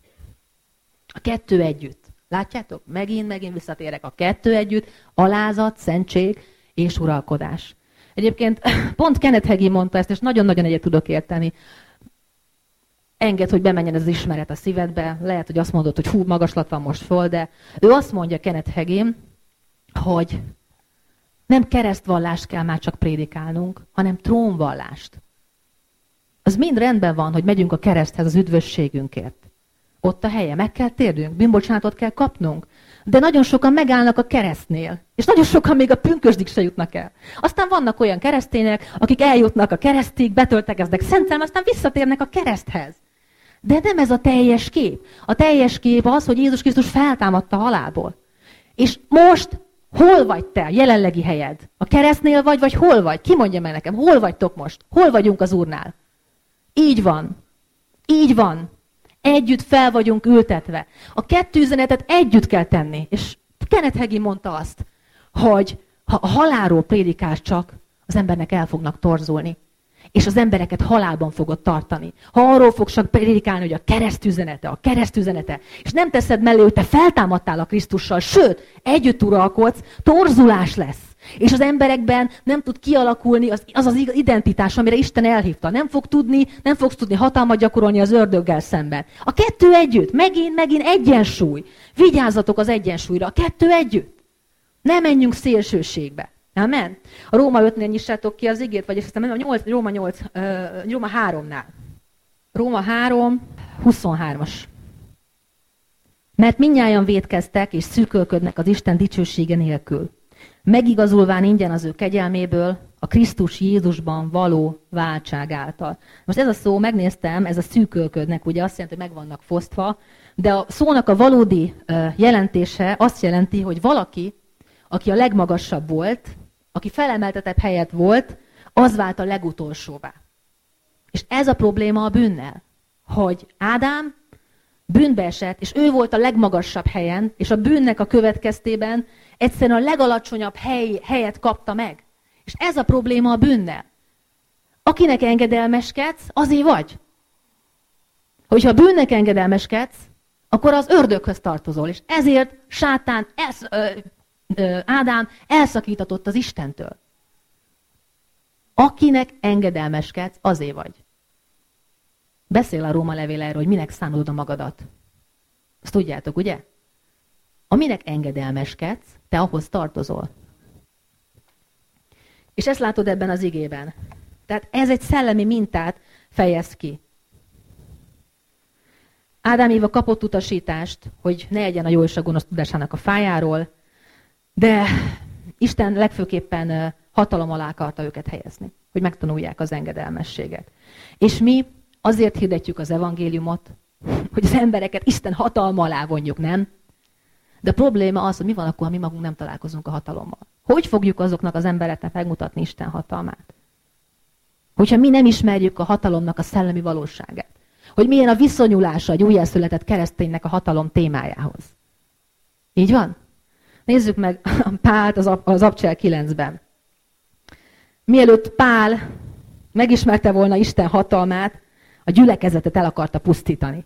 A kettő együtt. Látjátok? Megint, megint visszatérek. A kettő együtt, alázat, szentség és uralkodás. Egyébként pont Kenneth Hagin mondta ezt, és nagyon-nagyon egyet tudok érteni. Engedd, hogy bemenjen ez az ismeret a szívedbe. Lehet, hogy azt mondod, hogy hú, magaslat van most föl, de ő azt mondja, Kenneth Hagin, hogy nem keresztvallást kell már csak prédikálnunk, hanem trónvallást. Az mind rendben van, hogy megyünk a kereszthez az üdvösségünkért. Ott a helye, meg kell térnünk, bűnbocsánatot kell kapnunk. De nagyon sokan megállnak a keresztnél, és nagyon sokan még a pünkösdig se jutnak el. Aztán vannak olyan keresztények, akik eljutnak a keresztig, betöltekeznek szentelem, aztán visszatérnek a kereszthez. De nem ez a teljes kép. A teljes kép az, hogy Jézus Krisztus feltámadta halálból. És most hol vagy te, jelenlegi helyed? A keresztnél vagy, vagy hol vagy? Ki mondja meg nekem, hol vagytok most? Hol vagyunk az Úrnál? Így van. Így van. Együtt fel vagyunk ültetve. A kettő üzenetet együtt kell tenni. És Kenneth Hagin mondta azt, hogy ha a halálról prédikálsz csak, az embernek el fognak torzulni. És az embereket halálban fogod tartani. Ha arról fogsz csak prédikálni, hogy a kereszt üzenete, a kereszt üzenete, és nem teszed mellé, hogy te feltámadtál a Krisztussal, sőt, együtt uralkodsz, torzulás lesz. És az emberekben nem tud kialakulni az az, az identitás, amire Isten elhívta. Nem fog tudni, nem fogsz tudni hatalmat gyakorolni az ördöggel szemben. A kettő együtt, megint, megint egyensúly. Vigyázzatok az egyensúlyra, a kettő együtt. Ne menjünk szélsőségbe. Amen? A Róma ötnél nyissátok ki az igét, vagyis aztán a nyolc, Róma, nyolc, uh, Róma háromnál. Róma három, huszonhármas. Mert mindnyájan vétkeztek és szűkölködnek az Isten dicsősége nélkül. Megigazulván ingyen az ő kegyelméből, a Krisztus Jézusban való váltság által. Most ez a szó, megnéztem, ez a szűkölködnek, ugye azt jelenti, hogy meg vannak fosztva, de a szónak a valódi uh, jelentése azt jelenti, hogy valaki, aki a legmagasabb volt, aki felemeltetebb helyet volt, az vált a legutolsóvá. És ez a probléma a bűnnel, hogy Ádám bűnbe esett, és ő volt a legmagasabb helyen, és a bűnnek a következtében egyszerűen a legalacsonyabb hely, helyet kapta meg. És ez a probléma a bűnnel. Akinek engedelmeskedsz, azért vagy. Hogyha a bűnnek engedelmeskedsz, akkor az ördöghöz tartozol, és ezért sátán, elsz, ö, ö, Ádám elszakítatott az Istentől. Akinek engedelmeskedsz, azért vagy. Beszél a Róma levél erről, hogy minek szánod a magadat. Azt tudjátok, ugye? Aminek engedelmeskedsz, te ahhoz tartozol. És ezt látod ebben az igében. Tehát ez egy szellemi mintát fejez ki. Ádám Éva kapott utasítást, hogy ne egyen a jó és a gonosz tudásának a fájáról, de Isten legfőképpen hatalom alá akarta őket helyezni, hogy megtanulják az engedelmességet. És mi azért hirdetjük az evangéliumot, hogy az embereket Isten hatalma alá vonjuk, nem? De a probléma az, hogy mi van akkor, ha mi magunk nem találkozunk a hatalommal. Hogy fogjuk azoknak az embereknek megmutatni Isten hatalmát? Hogyha mi nem ismerjük a hatalomnak a szellemi valóságát. Hogy milyen a viszonyulása egy újjászületett kereszténynek a hatalom témájához. Így van? Nézzük meg Pált az, az Abcsel kilencben. Mielőtt Pál megismerte volna Isten hatalmát, a gyülekezetet el akarta pusztítani.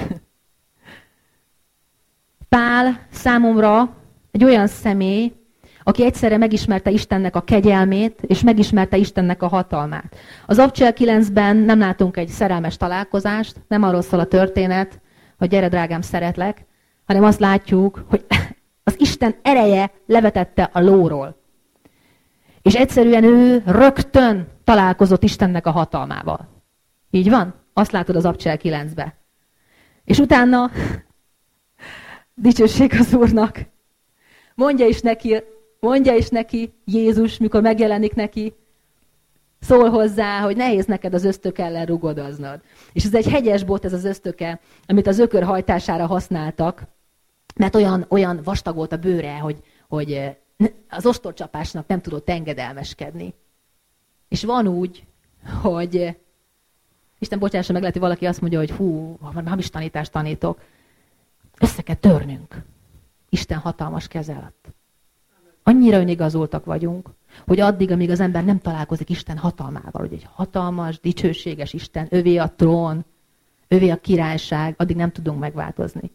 Pál számomra egy olyan személy, aki egyszerre megismerte Istennek a kegyelmét, és megismerte Istennek a hatalmát. Az Abcsel kilencben nem látunk egy szerelmes találkozást, nem arról szól a történet, hogy gyere drágám, szeretlek, hanem azt látjuk, hogy az Isten ereje levetette a lóról. És egyszerűen ő rögtön találkozott Istennek a hatalmával. Így van? Azt látod az Abcsel kilencben. És utána, dicsőség az Úrnak, mondja is neki, mondja is neki Jézus, mikor megjelenik neki, szól hozzá, hogy nehéz neked az ösztök ellen rugodoznod. És ez egy hegyes bot, ez az ösztöke, amit az ökör hajtására használtak, mert olyan, olyan vastag volt a bőre, hogy, hogy az ostorcsapásnak nem tudott engedelmeskedni. És van úgy, hogy Isten bocsássa meg, lehet, hogy valaki azt mondja, hogy hú, hamis tanítást tanítok. Össze kell törnünk Isten hatalmas keze alatt. Annyira önigazoltak vagyunk, hogy addig, amíg az ember nem találkozik Isten hatalmával, hogy egy hatalmas, dicsőséges Isten, övé a trón, övé a királyság, addig nem tudunk megváltozni.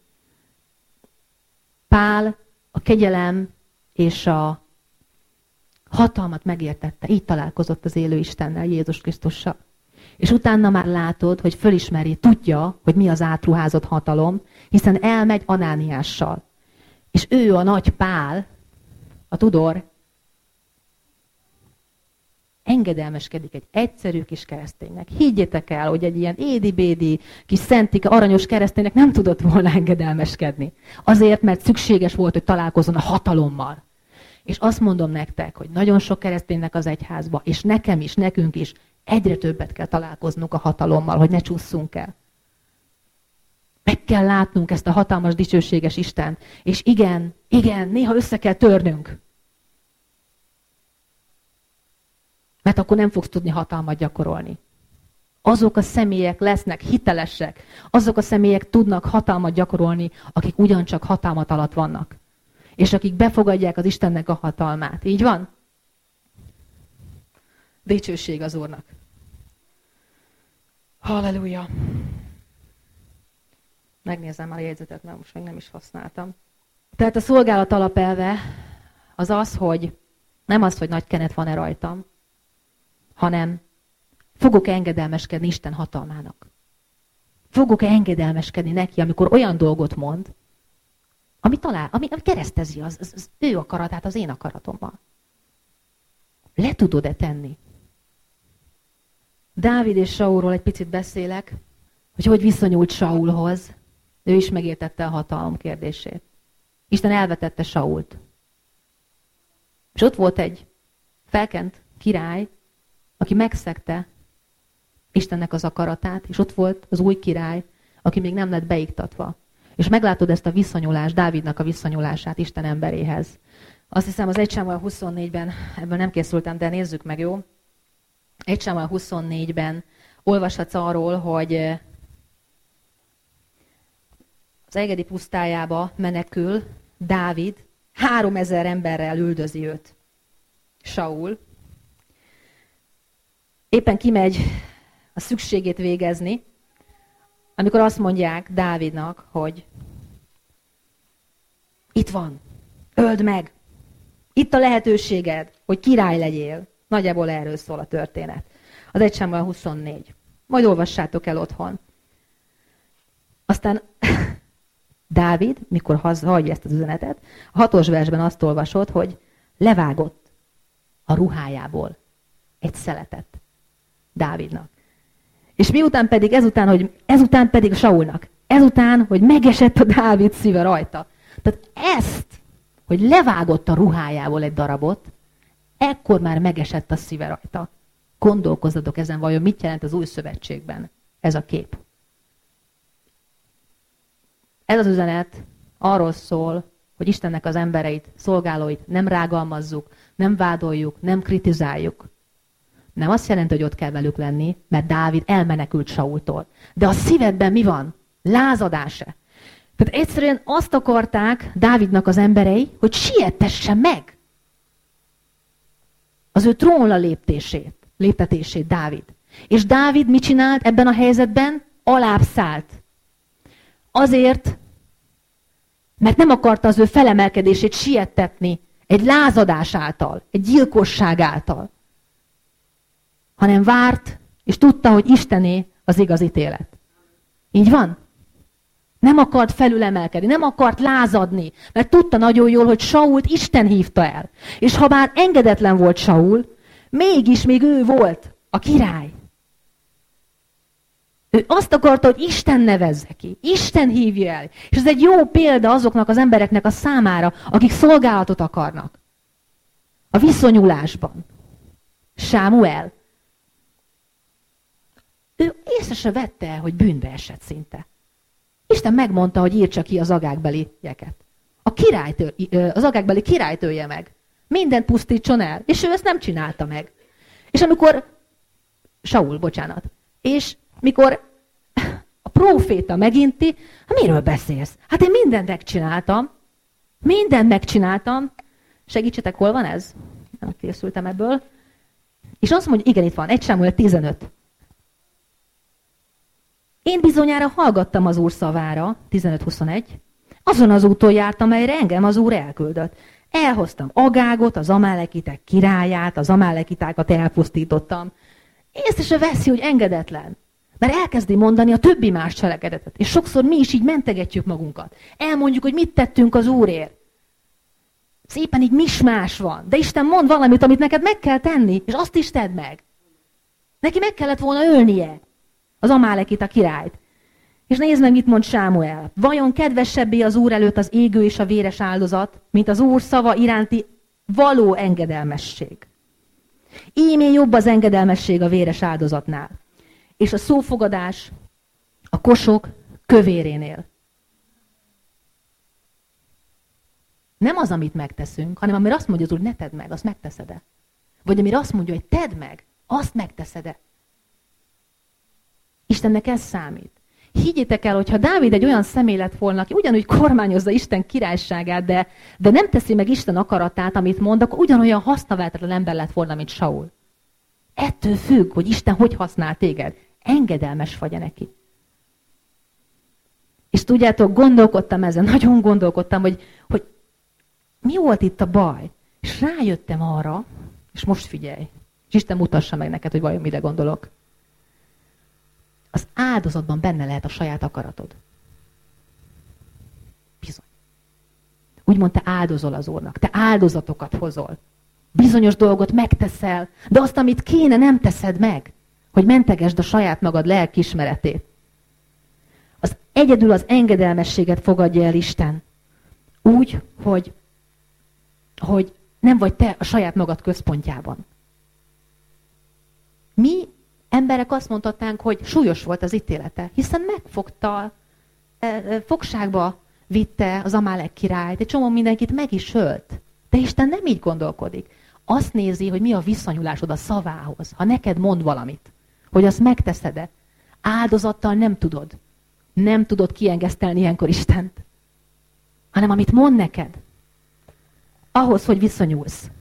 Pál a kegyelem és a hatalmat megértette. Így találkozott az élő Istennel, Jézus Krisztussal. És utána már látod, hogy fölismeri, tudja, hogy mi az átruházott hatalom, hiszen elmegy Anániással. És ő a nagy Pál, a tudor, engedelmeskedik egy egyszerű kis kereszténynek. Higgyétek el, hogy egy ilyen édi-bédi kis szentik, aranyos kereszténynek nem tudott volna engedelmeskedni. Azért, mert szükséges volt, hogy találkozzon a hatalommal. És azt mondom nektek, hogy nagyon sok kereszténynek az egyházba, és nekem is, nekünk is egyre többet kell találkoznunk a hatalommal, hogy ne csússzunk el. Meg kell látnunk ezt a hatalmas, dicsőséges Istent. És igen, igen, néha össze kell törnünk. Mert akkor nem fogsz tudni hatalmat gyakorolni. Azok a személyek lesznek hitelesek, azok a személyek tudnak hatalmat gyakorolni, akik ugyancsak hatalmat alatt vannak. És akik befogadják az Istennek a hatalmát. Így van? Dicsőség az Úrnak. Halleluja. Megnézem már a jegyzetet, mert most még nem is használtam. Tehát a szolgálat alapelve az az, hogy nem az, hogy nagy kenet van-e rajtam, hanem fogok-e engedelmeskedni Isten hatalmának. Fogok-e engedelmeskedni neki, amikor olyan dolgot mond, ami talál, ami, ami keresztezi az, az, az ő akaratát az én akaratommal. Le tudod-e tenni? Dávid és Saulról egy picit beszélek, hogy hogy viszonyult Saulhoz. Ő is megértette a hatalom kérdését. Isten elvetette Sault. És ott volt egy felkent király, aki megszegte Istennek az akaratát, és ott volt az új király, aki még nem lett beiktatva. És meglátod ezt a viszonyulást, Dávidnak a viszonyulását Isten emberéhez. Azt hiszem az egy Sámuel huszonnégyben, ebből nem készültem, de nézzük meg, jó? egy Sámuel huszonnégyben olvashatsz arról, hogy az Engedi pusztájába menekül Dávid, háromezer emberrel üldözi őt. Saul éppen kimegy a szükségét végezni, amikor azt mondják Dávidnak, hogy itt van, öld meg, itt a lehetőséged, hogy király legyél. Nagyjából erről szól a történet. Az egy Sámuel huszonnégy. Majd olvassátok el otthon. Aztán Dávid, mikor hagyja ezt az üzenetet, a hatos versben azt olvasod, hogy levágott a ruhájából egy szeletet Dávidnak. És miután pedig, ezután, hogy ezután pedig Saulnak, ezután, hogy megesett a Dávid szíve rajta. Tehát ezt, hogy levágott a ruhájából egy darabot, ekkor már megesett a szíve rajta. Gondolkozzatok ezen, vajon mit jelent az új szövetségben ez a kép. Ez az üzenet arról szól, hogy Istennek az embereit, szolgálóit nem rágalmazzuk, nem vádoljuk, nem kritizáljuk. Nem azt jelenti, hogy ott kell velük lenni, mert Dávid elmenekült Saultól. De a szívedben mi van? Lázadás-e? Tehát egyszerűen azt akarták Dávidnak az emberei, hogy siettesse meg az ő trónra léptését, léptetését Dávid. És Dávid mit csinált ebben a helyzetben? Alább szállt. Azért, mert nem akarta az ő felemelkedését siettetni egy lázadás által, egy gyilkosság által, hanem várt, és tudta, hogy Istené az igaz ítélet. Így van? Nem akart felülemelkedni, nem akart lázadni, mert tudta nagyon jól, hogy Sault Isten hívta el. És ha bár engedetlen volt Saul, mégis még ő volt a király. Ő azt akarta, hogy Isten nevezze ki, Isten hívja el. És ez egy jó példa azoknak az embereknek a számára, akik szolgálatot akarnak. A viszonyulásban. Sámuel. Ő észre se vette, hogy bűnbe esett szinte. Isten megmondta, hogy írtsa ki az agákbelieket. A királytől, az agákbeli királyt ölje meg. Mindent pusztítson el. És ő ezt nem csinálta meg. És amikor... Saul, bocsánat. És mikor a próféta meginti, hát miről beszélsz? Hát én mindent megcsináltam. Mindent megcsináltam. Segítsetek, hol van ez? Nem készültem ebből. És azt mondja, igen, itt van, egy Sámuel tizenöt. Én bizonyára hallgattam az Úr szavára, tizenöt huszonegy, azon az úton jártam, amelyre engem az Úr elküldött. Elhoztam Agágot, az amálekitek királyát, az amálekitákat elpusztítottam. Észre se veszi, hogy engedetlen. Mert elkezdi mondani a többi más cselekedetet. És sokszor mi is így mentegetjük magunkat. Elmondjuk, hogy mit tettünk az Úrért. Szépen így mismás van. De Isten mond valamit, amit neked meg kell tenni, és azt is tedd meg. Neki meg kellett volna ölnie az amálekita királyt. És nézd meg, mit mond Sámuel. Vajon kedvesebbé az Úr előtt az égő és a véres áldozat, mint az Úr szava iránti való engedelmesség. Ímé jobb az engedelmesség a véres áldozatnál, és a szófogadás a kosok kövérénél. Nem az, amit megteszünk, hanem amire azt mondja az Úr, ne tedd meg, azt megteszed-e. Vagy amire azt mondja, hogy tedd meg, azt megteszed-e. Istennek ez számít. Higgyétek el, hogyha Dávid egy olyan személy lett volna, aki ugyanúgy kormányozza Isten királyságát, de, de nem teszi meg Isten akaratát, amit mond, akkor ugyanolyan hasznavehetetlen ember lett volna, mint Saul. Ettől függ, hogy Isten hogy használ téged. Engedelmes vagy-e neki. És tudjátok, gondolkodtam ezen, nagyon gondolkodtam, hogy, hogy mi volt itt a baj. És rájöttem arra, és most figyelj, és Isten mutassa meg neked, hogy vajon mire gondolok. Az áldozatban benne lehet a saját akaratod. Bizony. Úgymond te áldozol az Úrnak, te áldozatokat hozol. Bizonyos dolgot megteszel, de azt, amit kéne, nem teszed meg, hogy mentegesd a saját magad lelkiismeretét. Az egyedül az engedelmességet fogadja el Isten. Úgy, hogy, hogy nem vagy te a saját magad központjában. Mi emberek azt mondhatnánk, hogy súlyos volt az ítélete, hiszen megfogta, fogságba vitte az Amálek királyt, egy csomó mindenkit meg is ölt. De Isten nem így gondolkodik. Azt nézi, hogy mi a viszonyulásod a szavához, ha neked mond valamit, hogy azt megteszed-e. Áldozattal nem tudod. Nem tudod kiengesztelni ilyenkor Istent. Hanem amit mond neked, ahhoz, hogy viszonyulsz.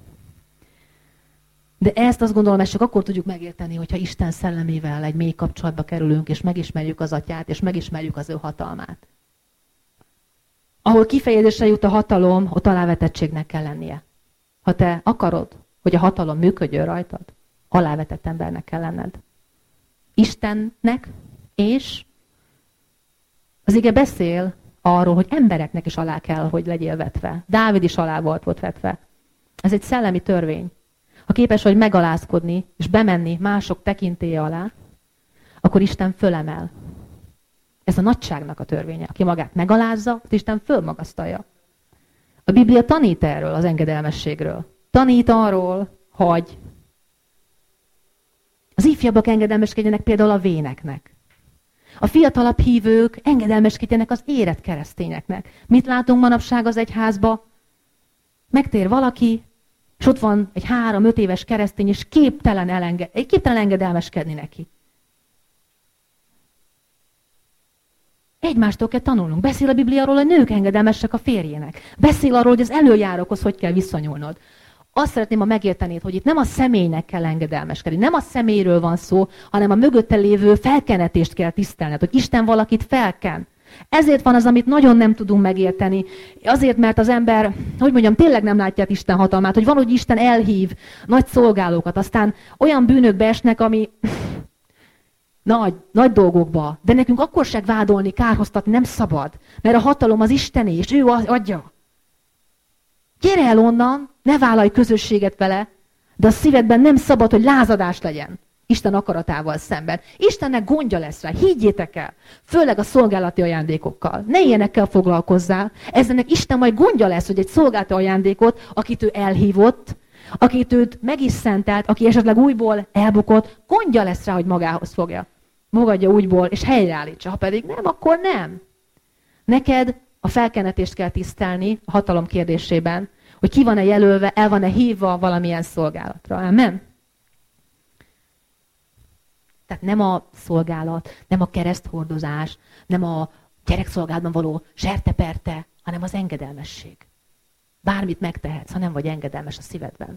De ezt azt gondolom, ezt csak akkor tudjuk megérteni, hogyha Isten szellemével egy mély kapcsolatba kerülünk, és megismerjük az Atyát, és megismerjük az ő hatalmát. Ahol kifejezésre jut a hatalom, ott alávetettségnek kell lennie. Ha te akarod, hogy a hatalom működjön rajtad, alávetett embernek kell lenned. Istennek, és az ige beszél arról, hogy embereknek is alá kell, hogy legyél vetve. Dávid is alá volt, volt vetve. Ez egy szellemi törvény. Ha képes vagy megalázkodni, és bemenni mások tekintélye alá, akkor Isten fölemel. Ez a nagyságnak a törvénye. Aki magát megalázza, azt Isten fölmagasztalja. A Biblia tanít erről, az engedelmességről. Tanít arról, hogy az ifjabbak engedelmeskedjenek például a véneknek. A fiatalabb hívők engedelmeskedjenek az érett keresztényeknek. Mit látunk manapság az egyházba? Megtér valaki, és ott van egy három-öt éves keresztény, és képtelen, elenge, képtelen engedelmeskedni neki. Egymástól kell tanulnunk. Beszél a Biblia arról, hogy nők engedelmesek a férjének. Beszél arról, hogy az előjárókhoz hogy kell viszonyulnod. Azt szeretném, ha megértenéd, hogy itt nem a személynek kell engedelmeskedni, nem a személyről van szó, hanem a mögötte lévő felkenetést kell tisztelned, hogy Isten valakit felken. Ezért van az, amit nagyon nem tudunk megérteni. Azért, mert az ember, hogy mondjam, tényleg nem látja Isten hatalmát, hogy valahogy Isten elhív nagy szolgálókat, aztán olyan bűnökbe esnek, ami nagy, nagy dolgokba, de nekünk akkor se vádolni, kárhoztatni nem szabad, mert a hatalom az Istené, és ő adja. Gyere el onnan, ne vállalj közösséget vele, de a szívedben nem szabad, hogy lázadás legyen Isten akaratával szemben. Istennek gondja lesz rá, higgyétek el, főleg a szolgálati ajándékokkal. Ne ilyenekkel foglalkozzál, eznek Isten majd gondja lesz, hogy egy szolgálati ajándékot, akit ő elhívott, akit őt meg is szentelt, aki esetleg újból elbukott, gondja lesz rá, hogy magához fogja. Magadja újból, és helyreállítsa. Ha pedig nem, akkor nem. Neked a felkenetést kell tisztelni a hatalom kérdésében, hogy ki van-e jelölve, el van-e hívva valamilyen szolgálatra. Amen? Tehát nem a szolgálat, nem a kereszthordozás, nem a gyerekszolgálatban való serteperte, hanem az engedelmesség. Bármit megtehetsz, ha nem vagy engedelmes a szívedben.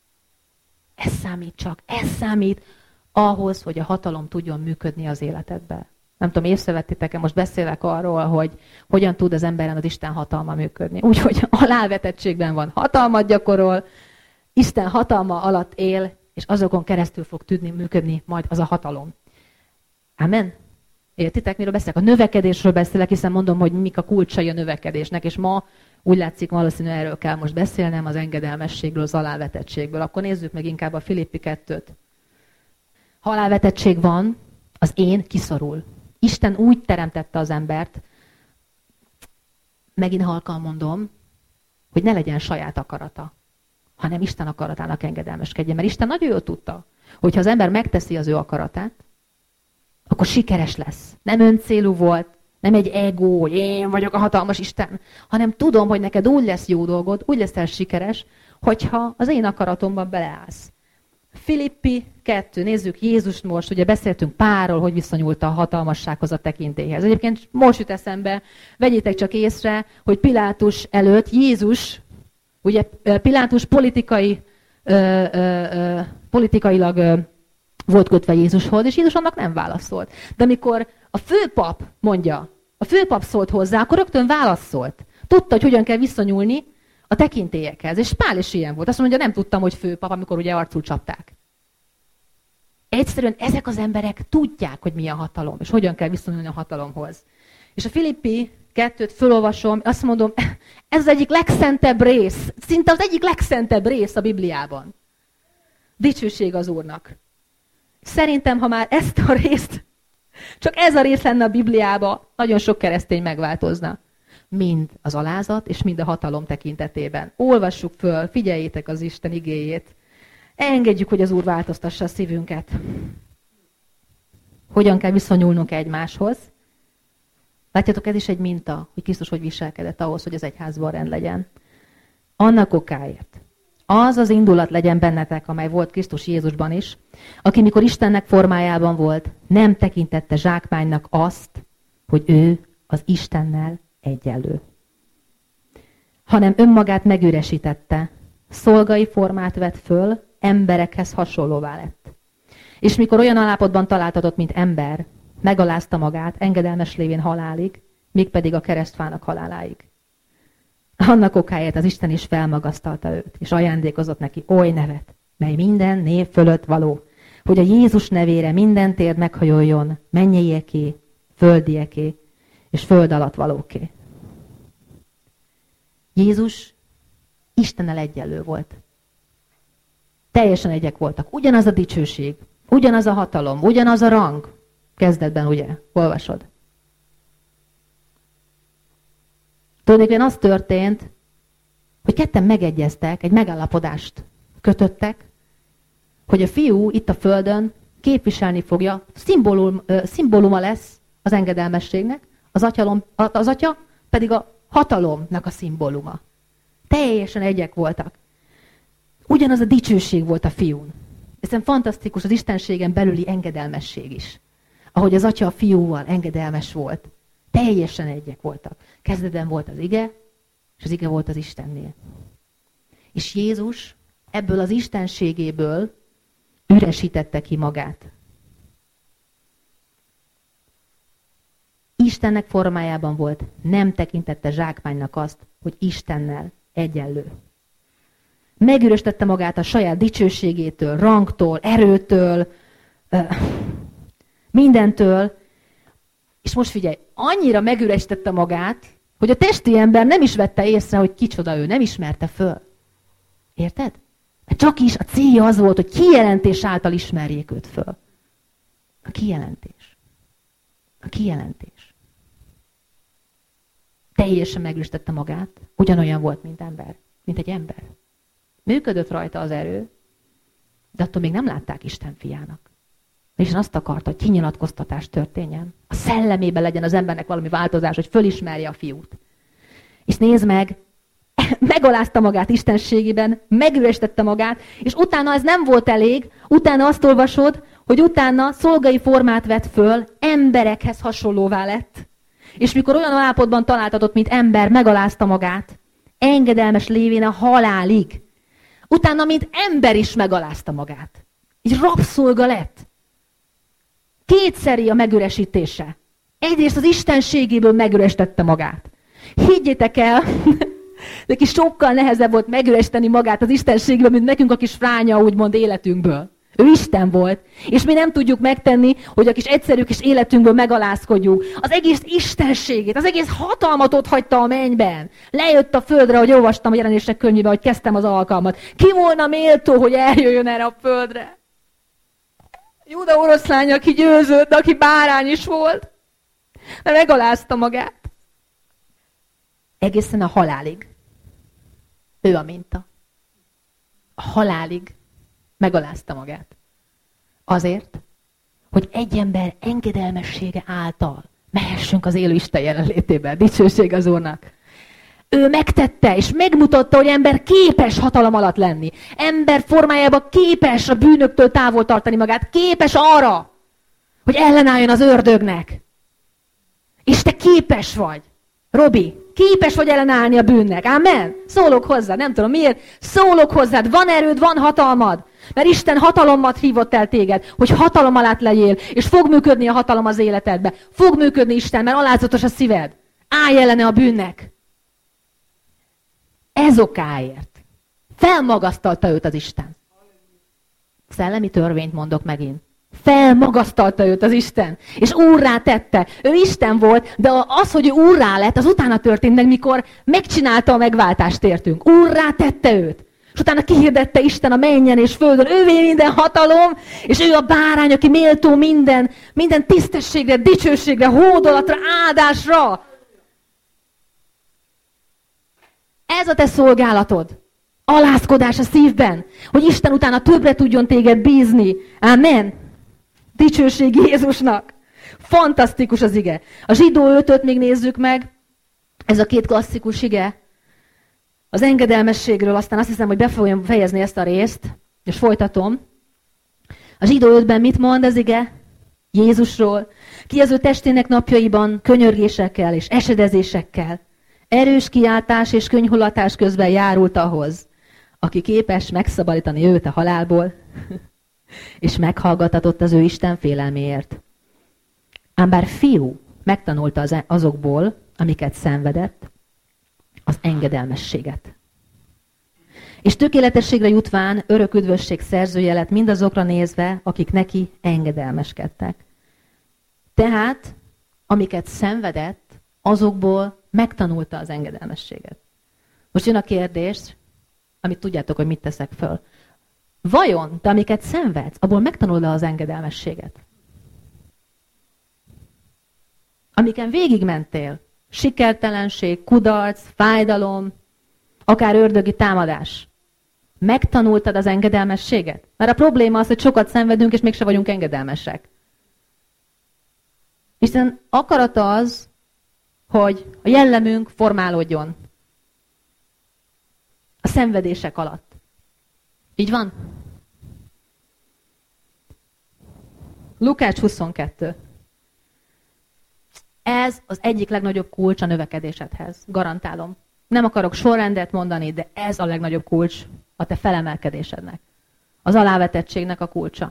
Ez számít csak, ez számít ahhoz, hogy a hatalom tudjon működni az életedben. Nem tudom, észrevettétek-e, most beszélek arról, hogy hogyan tud az emberen az Isten hatalma működni. Úgyhogy alávetettségben van, hatalmat gyakorol, Isten hatalma alatt él, és azokon keresztül fog tudni működni majd az a hatalom. Amen? Értitek, miről beszélek? A növekedésről beszélek, hiszen mondom, hogy mik a kulcsai a növekedésnek, és ma úgy látszik, valószínűleg erről kell most beszélnem, az engedelmességről, az alávetettségből. Akkor nézzük meg inkább a Filippi kettőt. Ha alávetettség van, az én kiszorul. Isten úgy teremtette az embert, megint halkan mondom, hogy ne legyen saját akarata, hanem Isten akaratának engedelmeskedjen. Mert Isten nagyon jól tudta, hogy ha az ember megteszi az ő akaratát, akkor sikeres lesz. Nem öncélú volt, nem egy ego, hogy én vagyok a hatalmas Isten, hanem tudom, hogy neked úgy lesz jó dolgod, úgy leszel sikeres, hogyha az én akaratomban beleállsz. Filippi kettő, nézzük Jézust most, ugye beszéltünk Pálról, hogy viszonyult a hatalmassághoz, a tekintélyhez. Egyébként most jut eszembe, vegyétek csak észre, hogy Pilátus előtt Jézus, ugye Pilátus politikai, ö, ö, ö, politikailag ö, volt kötve Jézushoz, és Jézus annak nem válaszolt. De amikor a főpap mondja, a főpap szólt hozzá, akkor rögtön válaszolt. Tudta, hogy hogyan kell viszonyulni a tekintélyekhez. És Pál is ilyen volt. Azt mondja, nem tudtam, hogy főpap, amikor ugye arcul csapták. Egyszerűen ezek az emberek tudják, hogy mi a hatalom, és hogyan kell viszonyulni a hatalomhoz. És a Filippi kettőt fölolvasom, azt mondom, ez az egyik legszentebb rész, szinte az egyik legszentebb rész a Bibliában. Dicsőség az Úrnak. Szerintem, ha már ezt a részt, csak ez a rész lenne a Bibliában, nagyon sok keresztény megváltozna. Mind az alázat, és mind a hatalom tekintetében. Olvassuk föl, figyeljétek az Isten igéjét. Engedjük, hogy az Úr változtassa a szívünket. Hogyan kell viszonyulnunk egymáshoz? Látjátok, ez is egy minta, hogy Krisztus hogy viselkedett ahhoz, hogy az egyházban rend legyen. Annak okáért. Az az indulat legyen bennetek, amely volt Krisztus Jézusban is, aki mikor Istennek formájában volt, nem tekintette zsákmánynak azt, hogy ő az Istennel egyenlő. Hanem önmagát megüresítette, szolgai formát vett föl, emberekhez hasonlóvá lett. És mikor olyan állapotban találtatott, mint ember, megalázta magát, engedelmes lévén halálig, mégpedig a keresztfának haláláig. Annak okáért az Isten is felmagasztalta őt, és ajándékozott neki oly nevet, mely minden név fölött való, hogy a Jézus nevére minden térd meghajoljon, mennyieké, földieké, és föld alatt valóké. Jézus Istennel egyenlő volt. Teljesen egyek voltak. Ugyanaz a dicsőség, ugyanaz a hatalom, ugyanaz a rang. Kezdetben, ugye? Olvasod. Tulajdonképpen az történt, hogy ketten megegyeztek, egy megállapodást kötöttek, hogy a fiú itt a földön képviselni fogja, szimbólum, szimbóluma lesz az engedelmességnek, az, atyalom, az atya pedig a hatalomnak a szimbóluma. Teljesen egyek voltak. Ugyanaz a dicsőség volt a fiún. Hiszen fantasztikus az istenségen belüli engedelmesség is. Ahogy az atya a fiúval engedelmes volt. Teljesen egyek voltak. Kezdetben volt az ige, és az ige volt az Istennél. És Jézus ebből az istenségéből üresítette ki magát. Istennek formájában volt, nem tekintette zsákmánynak azt, hogy Istennel egyenlő. Megüresítette magát a saját dicsőségétől, rangtól, erőtől, mindentől, és most figyelj, annyira megüresítette magát, hogy a testi ember nem is vette észre, hogy kicsoda ő, nem ismerte föl. Érted? Mert csak is a célja az volt, hogy kijelentés által ismerjék őt föl. A kijelentés. A kijelentés. Teljesen megüresítette magát, ugyanolyan volt, mint ember, mint egy ember. Működött rajta az erő, de attól még nem látták Isten fiának. És azt akarta, hogy kinyilatkoztatás történjen. A szellemében legyen az embernek valami változás, hogy fölismerje a fiút. És nézd meg, megalázta magát istenségében, megüresítette magát, és utána ez nem volt elég, utána azt olvasod, hogy utána szolgai formát vett föl, emberekhez hasonlóvá lett. És mikor olyan állapotban találtatott, mint ember, megalázta magát, engedelmes lévén a halálig. Utána, mint ember is megalázta magát. Így rabszolga lett. Kétszeri a megüresítése. Egyrészt az istenségéből megüresítette magát. Higgyétek el, neki sokkal nehezebb volt megüresíteni magát az istenségéből, mint nekünk a kis fránya, úgymond életünkből. Ő Isten volt, és mi nem tudjuk megtenni, hogy a kis egyszerű kis életünkből megalázkodjunk. Az egész istenségét, az egész hatalmat ott hagyta a mennyben. Lejött a földre, hogy olvastam a Jelenések könyvében, hogy kezdtem az alkalmat. Ki volna méltó, hogy eljöjjön erre a földre? Júda oroszlány, aki győzött, de aki bárány is volt, de megalázta magát. Egészen a halálig. Ő a minta. A halálig megalázta magát. Azért, hogy egy ember engedelmessége által mehessünk az élő Isten jelenlétébe. Dicsőség az Úrnak. Ő megtette, és megmutatta, hogy ember képes hatalom alatt lenni. Ember formájában képes a bűnöktől távol tartani magát. Képes arra, hogy ellenálljon az ördögnek. És te képes vagy. Robi, képes vagy ellenállni a bűnnek. Amen? Szólok hozzá, nem tudom miért. Szólok hozzád, van erőd, van hatalmad. Mert Isten hatalommat hívott el téged, hogy hatalom alatt legyél, és fog működni a hatalom az életedbe. Fog működni Isten, mert alázatos a szíved. Állj ellene a bűnnek. Ez okáért. Felmagasztalta őt az Isten. Szellemi törvényt mondok megint. Felmagasztalta őt az Isten, és úrrá tette. Ő Isten volt, de az, hogy ő úrrá lett, az utána történt meg, mikor megcsinálta a megváltást értünk. Úrrá tette őt. És utána kihirdette Isten a mennyen és földön, ővé minden hatalom, és ő a bárány, aki méltó minden, minden tisztességre, dicsőségre, hódolatra, áldásra. Ez a te szolgálatod. Alázkodás a szívben, hogy Isten utána többre tudjon téged bízni. Amen. Dicsőség Jézusnak. Fantasztikus az ige. A zsidó ötöt még nézzük meg. Ez a két klasszikus ige. Az engedelmességről aztán azt hiszem, hogy be fogom fejezni ezt a részt, és folytatom. A zsidó ötben mit mond az ige? Jézusról. Ki az ő testének napjaiban könyörgésekkel és esedezésekkel, erős kiáltás és könyhullatás közben járult ahhoz, aki képes megszabadítani őt a halálból, és meghallgatatott az ő Isten félelméért. Ám bár fiú megtanulta az, azokból, amiket szenvedett, az engedelmességet. És tökéletességre jutván örök üdvösség szerzője lett mindazokra nézve, akik neki engedelmeskedtek. Tehát, amiket szenvedett, azokból megtanulta az engedelmességet. Most jön a kérdés, amit tudjátok, hogy mit teszek föl. Vajon te, amiket szenvedsz, abból megtanulod az engedelmességet? Amiken végigmentél, sikertelenség, kudarc, fájdalom, akár ördögi támadás, megtanultad az engedelmességet? Mert a probléma az, hogy sokat szenvedünk, és mégse vagyunk engedelmesek. Isten akarata az, hogy a jellemünk formálódjon a szenvedések alatt. Így van? Lukács huszonkettő. Ez az egyik legnagyobb kulcs a növekedésedhez. Garantálom. Nem akarok sorrendet mondani, de ez a legnagyobb kulcs a te felemelkedésednek. Az alávetettségnek a kulcsa.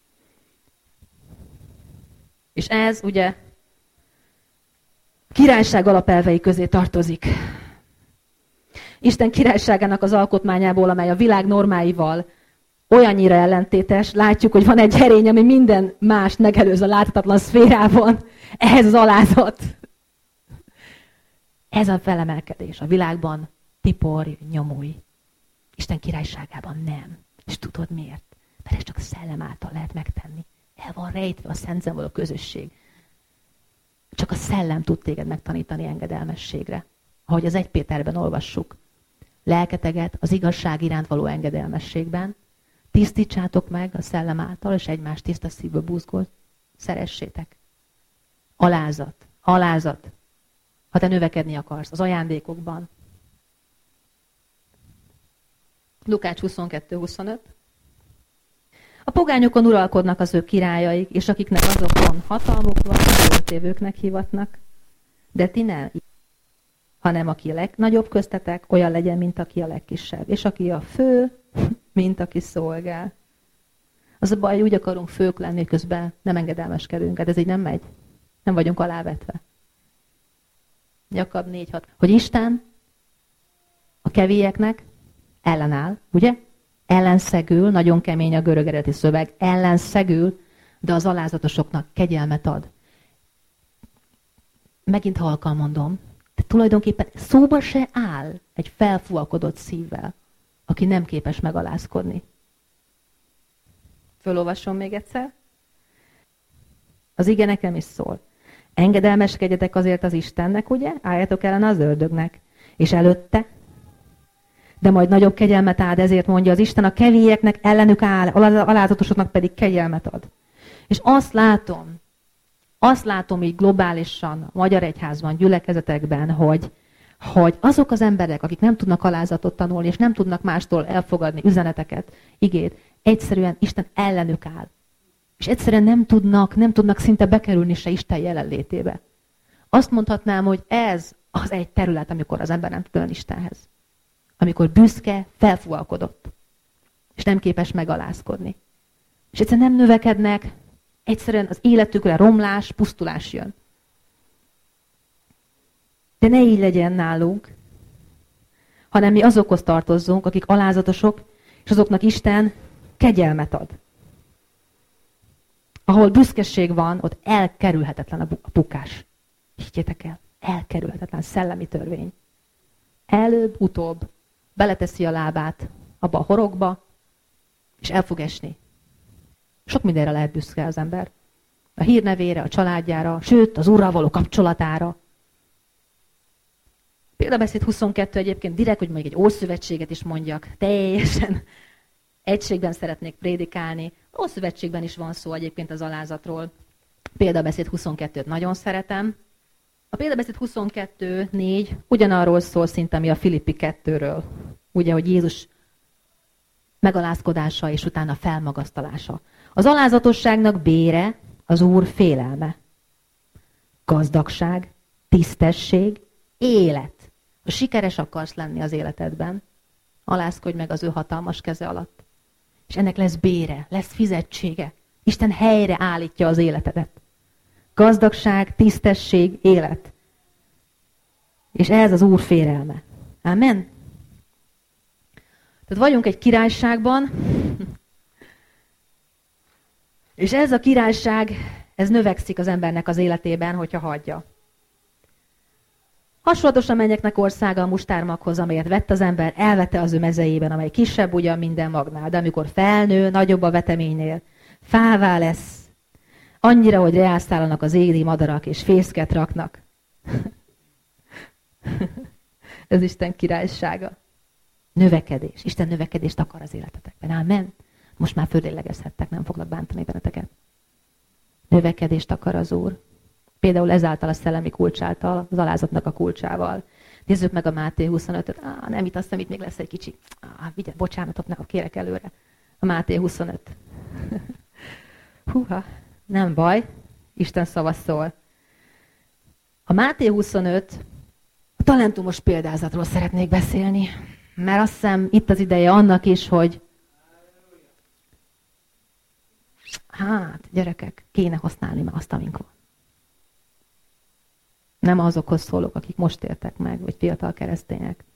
És ez ugye királyság alapelvei közé tartozik. Isten királyságának az alkotmányából, amely a világ normáival olyannyira ellentétes, látjuk, hogy van egy erény, ami minden mást megelőz a láthatatlan szférában. Ehhez az alázat. Ez a felemelkedés a világban tiporj, nyomulj. Isten királyságában nem. És tudod miért? Mert ez csak a szellem által lehet megtenni. El van rejtve a szentzel való közösség. Csak a szellem tud téged megtanítani engedelmességre. Ahogy az egy Péterben olvassuk. Lelketeget az igazság iránt való engedelmességben. Tisztítsátok meg a szellem által, és egymás tiszta szívből buzgót szeressétek. Alázat. Alázat. Ha te növekedni akarsz az ajándékokban. Lukács huszonkettő huszonöt. A pogányokon uralkodnak az ő királyaik, és akiknek azokon hatalmuk van, föltévőknek hivatnak. De ti nem, hanem aki a legnagyobb köztetek, olyan legyen, mint aki a legkisebb. És aki a fő, mint aki szolgál. Az a baj, hogy úgy akarunk fők lenni, közben nem engedelmeskedünk. Hát ez így nem megy. Nem vagyunk alávetve. Jakab négy hat. Hogy Isten a kevélyeknek ellenáll, ugye? Ellenszegül, nagyon kemény a görög eredeti szöveg, ellenszegül, de az alázatosoknak kegyelmet ad. Megint halkan mondom, de tulajdonképpen szóba se áll egy felfúalkodott szívvel, aki nem képes megalázkodni. Fölolvasom még egyszer. Az ige nekem is szól. Engedelmeskedjetek azért az Istennek, ugye? Álljatok ellen az ördögnek. És előtte, de majd nagyobb kegyelmet ad, ezért mondja az Isten, a kevélyeknek ellenük áll, alázatosoknak pedig kegyelmet ad. És azt látom, azt látom így globálisan, a magyar egyházban, gyülekezetekben, hogy, hogy azok az emberek, akik nem tudnak alázatot tanulni, és nem tudnak mástól elfogadni üzeneteket, igét, egyszerűen Isten ellenük áll. És egyszerűen nem tudnak, nem tudnak szinte bekerülni se Isten jelenlétébe. Azt mondhatnám, hogy ez az egy terület, amikor az ember nem tud olyan Istenhez. Amikor büszke, felfúvalkodott. És nem képes megalázkodni. És egyszerűen nem növekednek, egyszerűen az életükre romlás, pusztulás jön. De ne így legyen nálunk, hanem mi azokhoz tartozzunk, akik alázatosok, és azoknak Isten kegyelmet ad. Ahol büszkeség van, ott elkerülhetetlen a bukás. Higgyétek el, elkerülhetetlen szellemi törvény. Előbb-utóbb beleteszi a lábát abba a horogba, és el fog esni. Sok mindenre lehet büszke az ember. A hírnevére, a családjára, sőt, az Úrral való kapcsolatára. Példabeszéd huszonkettő egyébként direkt, hogy még egy Ószövetséget is mondjak, teljesen egységben szeretnék prédikálni. Ószövetségben is van szó egyébként az alázatról. Példabeszéd huszonkettőt nagyon szeretem. A Példabeszéd huszonkettő négy ugyanarról szól szinte, ami a Filippi kettőről. Ugye, hogy Jézus megalázkodása és utána felmagasztalása. Az alázatosságnak bére az Úr félelme. Gazdagság, tisztesség, élet. Ha sikeres akarsz lenni az életedben, alázkodj meg az ő hatalmas keze alatt. És ennek lesz bére, lesz fizetsége. Isten helyre állítja az életedet. Gazdagság, tisztesség, élet. És ez az Úr félelme. Amen? Tehát vagyunk egy királyságban, és ez a királyság, ez növekszik az embernek az életében, hogyha hagyja. Hasonlatosan mennyeknek országa a mustármaghoz, amelyet vett az ember, elvette az ő mezejében, amely kisebb ugyan minden magnál, de amikor felnő, nagyobb a veteménynél, fává lesz, annyira, hogy reásztálanak az égi madarak, és fészket raknak. Ez Isten királysága. Növekedés. Isten növekedést akar az életetekben. Amen. Most már földélegezhettek, nem foglak bántani benneteket. Növekedést akar az Úr. Például ezáltal a szellemi kulcs által, az alázatnak a kulcsával. Nézzük meg a Máté huszonötöt. Á, nem, itt azt hiszem, itt még lesz egy kicsi. Á, vigyázz, bocsánatot, ne kérek előre. A Máté huszonöt. Húha, nem baj, Isten szava szól. A Máté huszonöt, a talentumos példázatról szeretnék beszélni, mert azt hiszem itt az ideje annak is, hogy hát, gyerekek, kéne használni már azt, amink van. Nem azokhoz szólok, akik most értek meg, vagy fiatal keresztények.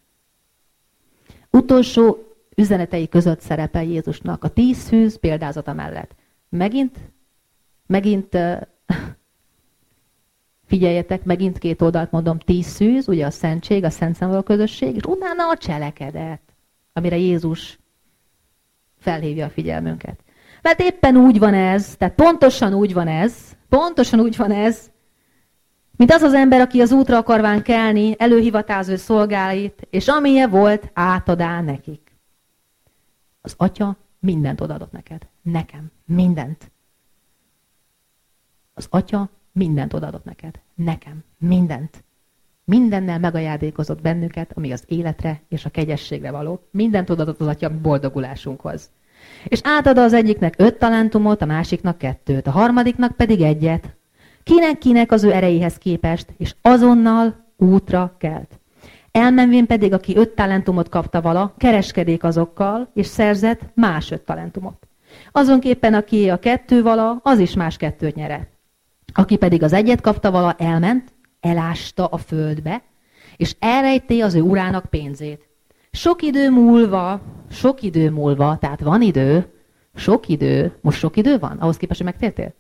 Utolsó üzenetei között szerepel Jézusnak a tíz szűz példázata mellett. Megint, megint, uh, figyeljetek, megint két oldalt mondom, tíz szűz, ugye a szentség, a szent szemvaló közösség, és utána a cselekedet, amire Jézus felhívja a figyelmünket. Mert éppen úgy van ez, tehát pontosan úgy van ez, pontosan úgy van ez, mint az az ember, aki az útra akarván kelni, előhivatáz ő szolgáit, és amilyen volt, átadá nekik. Az atya mindent odaadott neked. Nekem. Mindent. Az atya mindent odaadott neked. Nekem. Mindent. Mindennel megajándékozott bennünket, ami az életre és a kegyességre való. Mindent odaadott az atya boldogulásunkhoz. És átad az egyiknek öt talentumot, a másiknak kettőt, a harmadiknak pedig egyet. Kinek-kinek az ő erejéhez képest, és azonnal útra kelt. Elmenvén pedig, aki öt talentumot kapta vala, kereskedék azokkal, és szerzett más öt talentumot. Azonképpen, aki a kettő vala, az is más kettőt nyere. Aki pedig az egyet kapta vala, elment, elásta a földbe, és elrejté az ő urának pénzét. Sok idő múlva, sok idő múlva, tehát van idő, sok idő, most sok idő van? Ahhoz képest, hogy megtértél?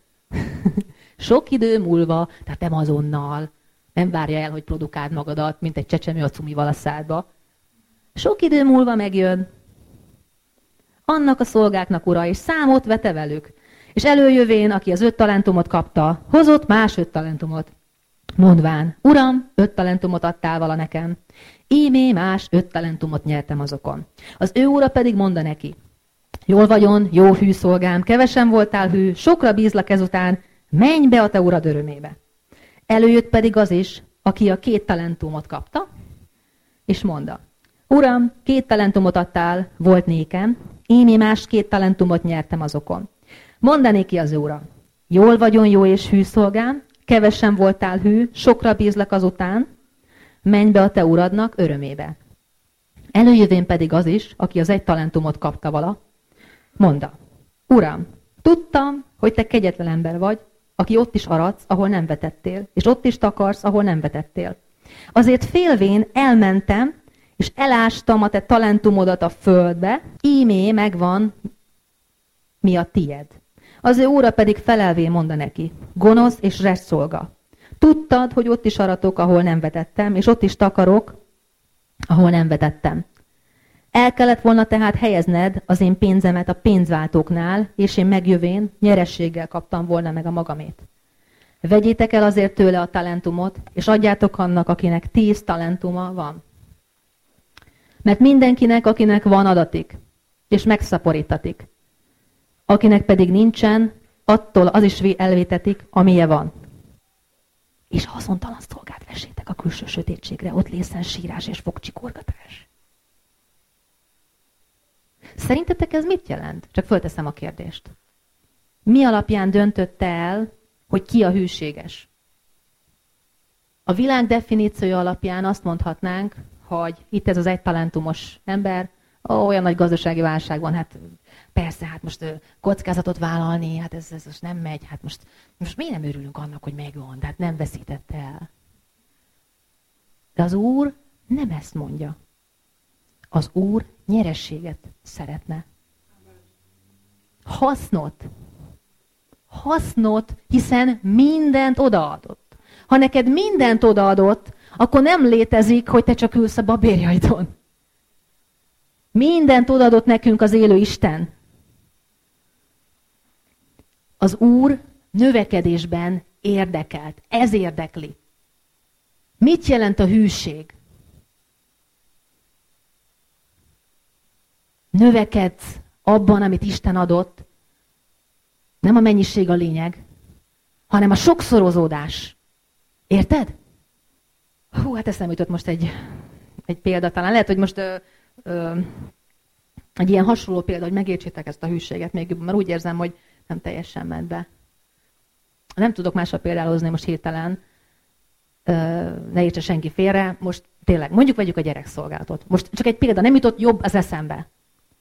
Sok idő múlva, tehát nem azonnal, nem várja el, hogy produkáld magadat, mint egy csecsemő a cumival a szádba. Sok idő múlva megjön annak a szolgáknak ura, és számot vete velük. És előjövén, aki az öt talentumot kapta, hozott más öt talentumot. Mondván, uram, öt talentumot adtál vala nekem. Ímé más öt talentumot nyertem azokon. Az ő ura pedig mondta neki, jól vagyon, jó hű szolgám, kevesen voltál hű, sokra bízlak ezután, menj be a te urad örömébe. Előjött pedig az is, aki a két talentumot kapta, és mondta, uram, két talentumot adtál, volt nékem, ímé más két talentumot nyertem azokon. Mondané ki az úra, jól vagyon, jó és hű szolgám, kevesen voltál hű, sokra bízlak azután, menj be a te uradnak örömébe. Előjövén pedig az is, aki az egy talentumot kapta vala, mondta, uram, tudtam, hogy te kegyetlen ember vagy, aki ott is aradsz, ahol nem vetettél, és ott is takarsz, ahol nem vetettél. Azért félvén elmentem, és elástam a te talentumodat a földbe, ímé megvan, mi a tied. Az ő óra pedig felelvén mondta neki, gonosz és rest szolga. Tudtad, hogy ott is aratok, ahol nem vetettem, és ott is takarok, ahol nem vetettem. El kellett volna tehát helyezned az én pénzemet a pénzváltóknál, és én megjövén nyerességgel kaptam volna meg a magamét. Vegyétek el azért tőle a talentumot, és adjátok annak, akinek tíz talentuma van. Mert mindenkinek, akinek van, adatik, és megszaporítatik. Akinek pedig nincsen, attól az is elvétetik, amilye van. És haszontalan szolgát vessétek a külső sötétségre, ott lészen sírás és fogcsikorgatás. Szerintetek ez mit jelent? Csak fölteszem a kérdést. Mi alapján döntötte el, hogy ki a hűséges? A világ definíciója alapján azt mondhatnánk, hogy itt ez az egy talentumos ember, ó, olyan nagy gazdasági válság van, hát persze, hát most kockázatot vállalni, hát ez, ez most nem megy, hát most, most miért nem örülünk annak, hogy megvan, tehát nem veszítette el. De az Úr nem ezt mondja. Az Úr nyerességet szeretne. Hasznot. Hasznot, hiszen mindent odaadott. Ha neked mindent odaadott, akkor nem létezik, hogy te csak ülsz a babérjaidon. Mindent odaadott nekünk az élő Isten. Az Úr növekedésben érdekelt. Ez érdekli. Mit jelent a hűség? Növekedsz abban, amit Isten adott. Nem a mennyiség a lényeg, hanem a sokszorozódás. Érted? Hú, hát eszembe jutott most egy, egy példa, talán lehet, hogy most ö, ö, egy ilyen hasonló példa, hogy megértsétek ezt a hűséget még jobban, mert úgy érzem, hogy nem teljesen ment be. Nem tudok másra példálozni most hirtelen, ö, ne értse senki félre, most tényleg, mondjuk vegyük a gyerekszolgálatot. Most csak egy példa, nem jutott jobb az eszembe.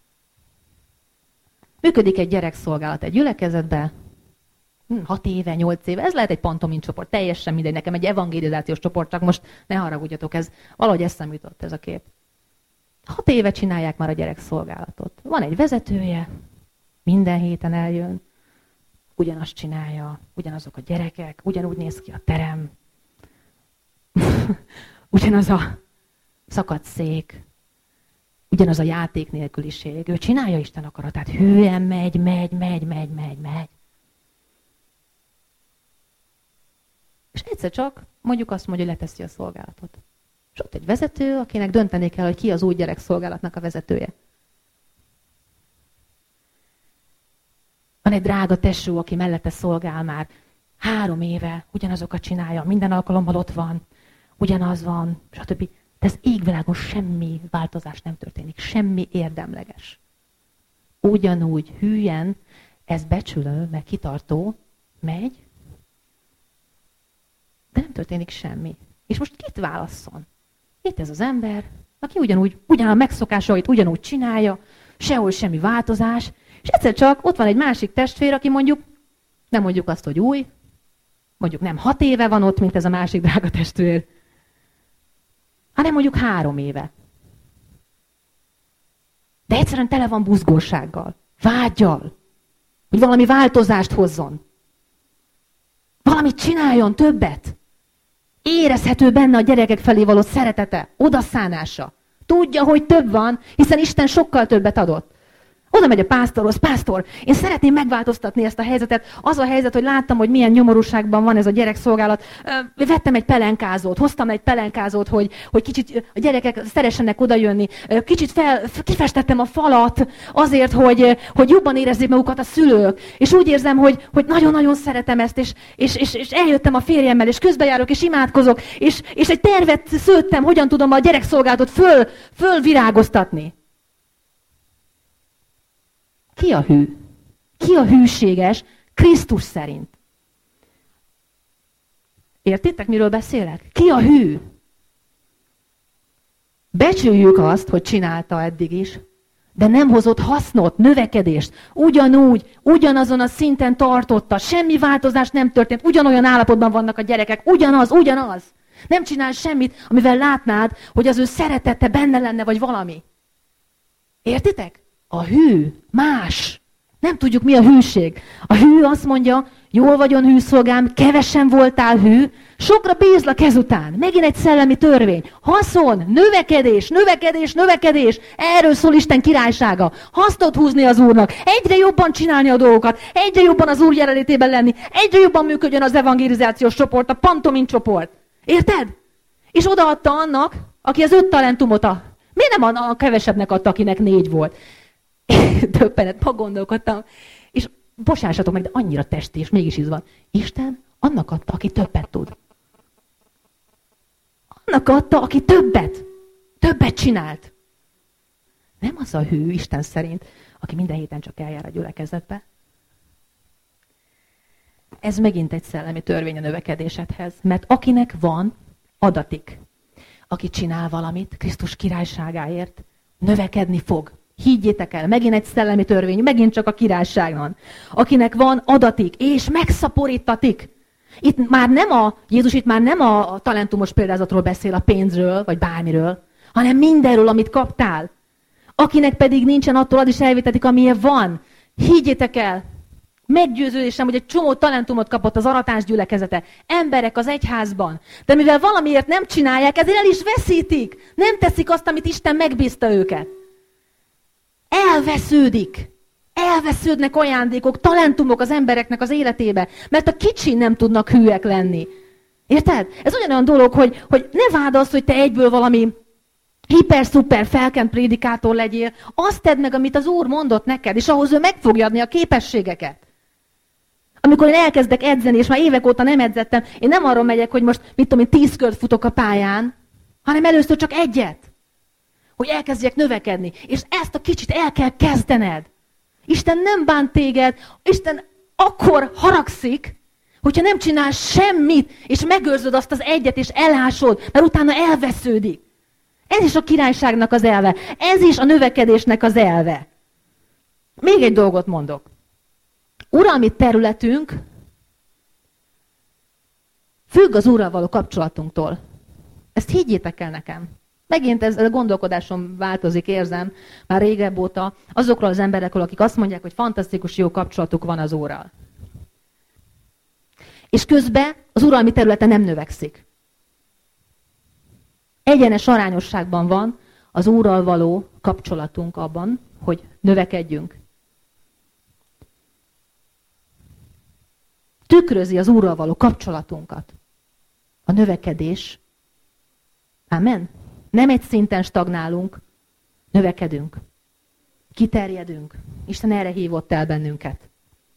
Működik egy gyerekszolgálat egy gyülekezetben, hat éve, nyolc éve, ez lehet egy pantomin csoport, teljesen mindegy, nekem egy evangelizációs csoport, csak most ne haragudjatok, ez valahogy eszembe jutott ez a kép. Hat éve csinálják már a gyerekszolgálatot. Van egy vezetője, minden héten eljön, ugyanazt csinálja, ugyanazok a gyerekek, ugyanúgy néz ki a terem, ugyanaz a szakadt szék, ugyanaz a játék nélküliség. Ő csinálja Isten akaratát, hűen megy, megy, megy, megy, megy, megy. És egyszer csak mondjuk azt mondja, hogy leteszi a szolgálatot. És ott egy vezető, akinek dönteni kell, hogy ki az új gyerekszolgálatnak a vezetője. Van egy drága tesó, aki mellette szolgál már három éve, ugyanazokat csinálja, minden alkalommal ott van, ugyanaz van, stb. De ez égvilágon semmi változás nem történik, semmi érdemleges. Ugyanúgy hűen, ez becsülő, meg kitartó, megy, de nem történik semmi. És most kit válasszon? Itt ez az ember, aki ugyanúgy, ugyan a megszokásait ugyanúgy csinálja, sehol semmi változás, és egyszer csak ott van egy másik testvér, aki mondjuk, nem mondjuk azt, hogy új, mondjuk nem hat éve van ott, mint ez a másik drága testvér, hanem mondjuk három éve. De egyszerűen tele van buzgósággal, vággyal, hogy valami változást hozzon. Valamit csináljon, többet. Érezhető benne a gyerekek felé való szeretete, odaszánása. Tudja, hogy több van, hiszen Isten sokkal többet adott. Oda megy a pásztorhoz, pásztor, én szeretném megváltoztatni ezt a helyzetet. Az a helyzet, hogy láttam, hogy milyen nyomorúságban van ez a gyerekszolgálat. Vettem egy pelenkázót, hoztam egy pelenkázót, hogy, hogy kicsit a gyerekek szeressenek odajönni. Kicsit fel, kifestettem a falat azért, hogy, hogy jobban érezzék magukat a szülők. És úgy érzem, hogy, hogy nagyon-nagyon szeretem ezt, és, és, és, és eljöttem a férjemmel, és közbejárok, és imádkozok, és, és egy tervet szőttem, hogyan tudom a gyerekszolgálatot föl, fölvirágoztatni. Ki a hű? Ki a hűséges Krisztus szerint? Értitek, miről beszélek? Ki a hű? Becsüljük azt, hogy csinálta eddig is, de nem hozott hasznot, növekedést. Ugyanúgy, ugyanazon a szinten tartotta, semmi változás nem történt, ugyanolyan állapotban vannak a gyerekek, ugyanaz, ugyanaz. Nem csinál semmit, amivel látnád, hogy az ő szeretete benne lenne, vagy valami. Értitek? A hű más. Nem tudjuk, mi a hűség. A hű azt mondja, jól vagyon hű szolgám, kevesen voltál hű, sokra bízlak ezután. Megint egy szellemi törvény. Haszon, növekedés, növekedés, növekedés. Erről szól Isten királysága. Hasznot húzni az Úrnak, egyre jobban csinálni a dolgokat, egyre jobban az Úr jelenlétében lenni, egyre jobban működjön az evangelizációs csoport, a pantomin csoport. Érted? És odaadta annak, aki az öt talentumot a... Miért nem a kevesebbnek adta, akinek négy volt? Többenet, ma gondolkodtam, és bocsássatok meg, de annyira testi, és mégis íz van. Isten annak adta, aki többet tud. Annak adta, aki többet, többet csinált. Nem az a hű Isten szerint, aki minden héten csak eljár a gyülekezetbe. Ez megint egy szellemi törvény a növekedésedhez, mert akinek van, adatik. Aki csinál valamit Krisztus királyságáért, növekedni fog. Higgyétek el, megint egy szellemi törvény, megint csak a királyságon. Akinek van, adatik, és megszaporítatik. Itt már nem a, Jézus itt már nem a talentumos példázatról beszél, a pénzről, vagy bármiről, hanem mindenről, amit kaptál. Akinek pedig nincsen, attól ad is elvétetik, amilyen van. Higgyétek el, meggyőződésem, hogy egy csomó talentumot kapott az aratás gyülekezete. Emberek az egyházban. De mivel valamiért nem csinálják, ezért el is veszítik. Nem teszik azt, amit Isten megbízta őket. Elvesződik. Elvesződnek ajándékok, talentumok az embereknek az életébe, mert a kicsin nem tudnak hűek lenni. Érted? Ez ugyanolyan dolog, hogy, hogy ne vádd azt, hogy te egyből valami hiper-szuper felkent prédikátor legyél, azt tedd meg, amit az Úr mondott neked, és ahhoz ő meg fogja adni a képességeket. Amikor én elkezdek edzeni, és már évek óta nem edzettem, én nem arról megyek, hogy most, mit tudom én, tíz kört futok a pályán, hanem először csak egyet. Hogy elkezdjek növekedni. És ezt a kicsit el kell kezdened. Isten nem bánt téged, Isten akkor haragszik, hogyha nem csinálsz semmit, és megőrzöd azt az egyet, és elásod, mert utána elvesződik. Ez is a királyságnak az elve. Ez is a növekedésnek az elve. Még egy dolgot mondok. Uralmi területünk függ az Úrral való kapcsolatunktól. Ezt higgyétek el nekem. Megint ez a gondolkodásom változik, érzem, már régebb óta, azokról az emberekről, akik azt mondják, hogy fantasztikus jó kapcsolatuk van az Úrral. És közben az uralmi területe nem növekszik. Egyenes arányosságban van az Úrral való kapcsolatunk abban, hogy növekedjünk. Tükrözi az Úrral való kapcsolatunkat a növekedés. Amen. Nem egy szinten stagnálunk, növekedünk. Kiterjedünk. Isten erre hívott el bennünket.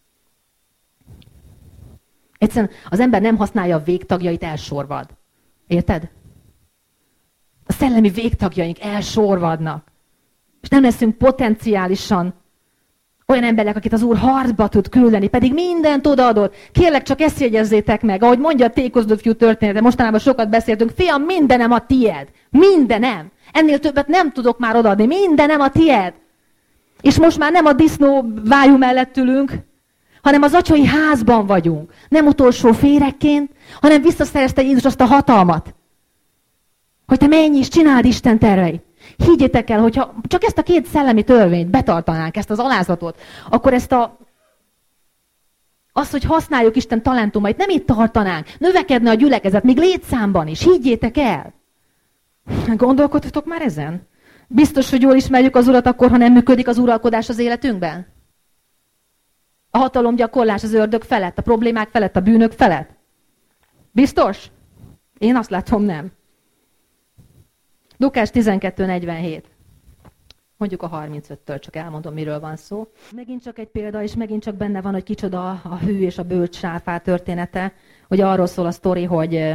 Egyszerűen az ember nem használja a végtagjait, elsorvad. Érted? A szellemi végtagjaink elsorvadnak. És nem leszünk potenciálisan olyan emberek, akit az Úr harcba tud küldeni, pedig mindent odaadott. Kérlek, csak ezt jegyezzétek meg, ahogy mondja a tékozdott fiú története, mostanában sokat beszéltünk, fiam, mindenem a tied. Mindenem. Ennél többet nem tudok már odaadni. Mindenem a tied. És most már nem a disznó vájú mellett ülünk, hanem az atyai házban vagyunk. Nem utolsó féregként, hanem visszaszerezte Jézus azt a hatalmat, hogy te menj és csináld Isten terveit. Higgyétek el, hogyha csak ezt a két szellemi törvényt betartanánk, ezt az alázatot, akkor ezt a, azt, hogy használjuk Isten talentumait, nem itt tartanánk. Növekedne a gyülekezet, még létszámban is. Higgyétek el. Gondolkodtatok már ezen? Biztos, hogy jól ismerjük az Urat akkor, ha nem működik az uralkodás az életünkben? A hatalomgyakorlás az ördög felett, a problémák felett, a bűnök felett? Biztos? Én azt látom, nem. Lukás tizenkettő negyvenhét. Mondjuk a harmincöttől, csak elmondom, miről van szó. Megint csak egy példa, és megint csak benne van, hogy kicsoda a hű és a bölcs sáfár története, hogy arról szól a sztori, hogy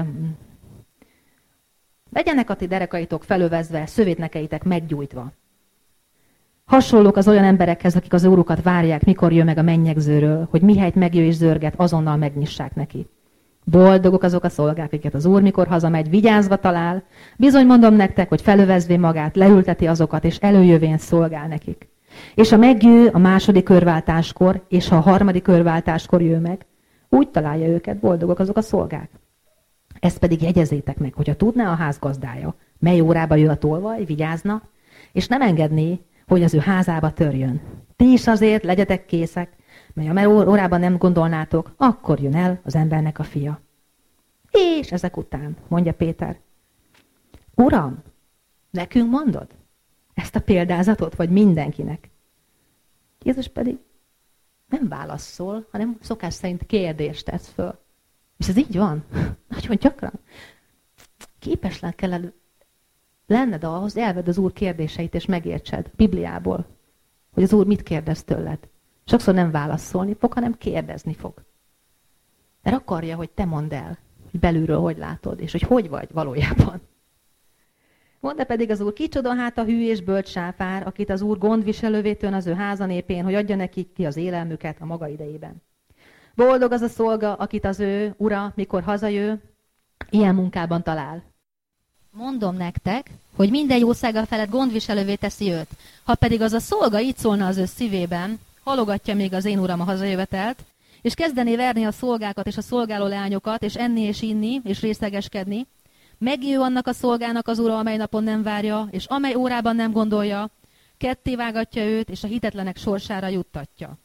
legyenek a ti derekaitok felövezve, szövétnekeitek meggyújtva. Hasonlók az olyan emberekhez, akik az órukat várják, mikor jön meg a mennyegzőről, hogy mihelyt megjő és zörget, azonnal megnyissák neki. Boldogok azok a szolgák, akiket az Úr, mikor hazamegy, vigyázva talál. Bizony mondom nektek, hogy felövezvé magát, leülteti azokat, és előjövén szolgál nekik. És ha megjő a második körváltáskor, és ha a harmadik körváltáskor jön meg, úgy találja őket, boldogok azok a szolgák. Ezt pedig jegyezzétek meg, hogyha tudná a ház gazdája, mely órába jön a tolvaj, vigyázna, és nem engedné, hogy az ő házába törjön. Ti is azért legyetek készek, mely amely órában nem gondolnátok, akkor jön el az embernek a fia. És ezek után, mondja Péter, Uram, nekünk mondod ezt a példázatot, vagy mindenkinek? Jézus pedig nem válaszol, hanem szokás szerint kérdést tesz föl. És ez így van. Nagyon gyakran. Képes kell lenned ahhoz, elvedd az Úr kérdéseit, és megértsed Bibliából, hogy az Úr mit kérdez tőled. Sokszor nem válaszolni fog, hanem kérdezni fog. Mert akarja, hogy te mondd el, hogy belülről hogy látod, és hogy hogy vagy valójában. Mondta pedig az Úr, kicsoda hát a hű és bölcs sáfár, akit az Úr gondviselővé tön az ő háza népén, hogy adja nekik ki az élelmüket a maga idejében. Boldog az a szolga, akit az ő ura, mikor hazajő, ilyen munkában talál. Mondom nektek, hogy minden jószága felett gondviselővé teszi őt. Ha pedig az a szolga így szólna az ő szívében, halogatja még az én uram a hazajövetelt, és kezdené verni a szolgákat és a szolgáló leányokat, és enni és inni, és részegeskedni, megjő annak a szolgának az ura, amely napon nem várja, és amely órában nem gondolja, kettévágatja őt, és a hitetlenek sorsára juttatja.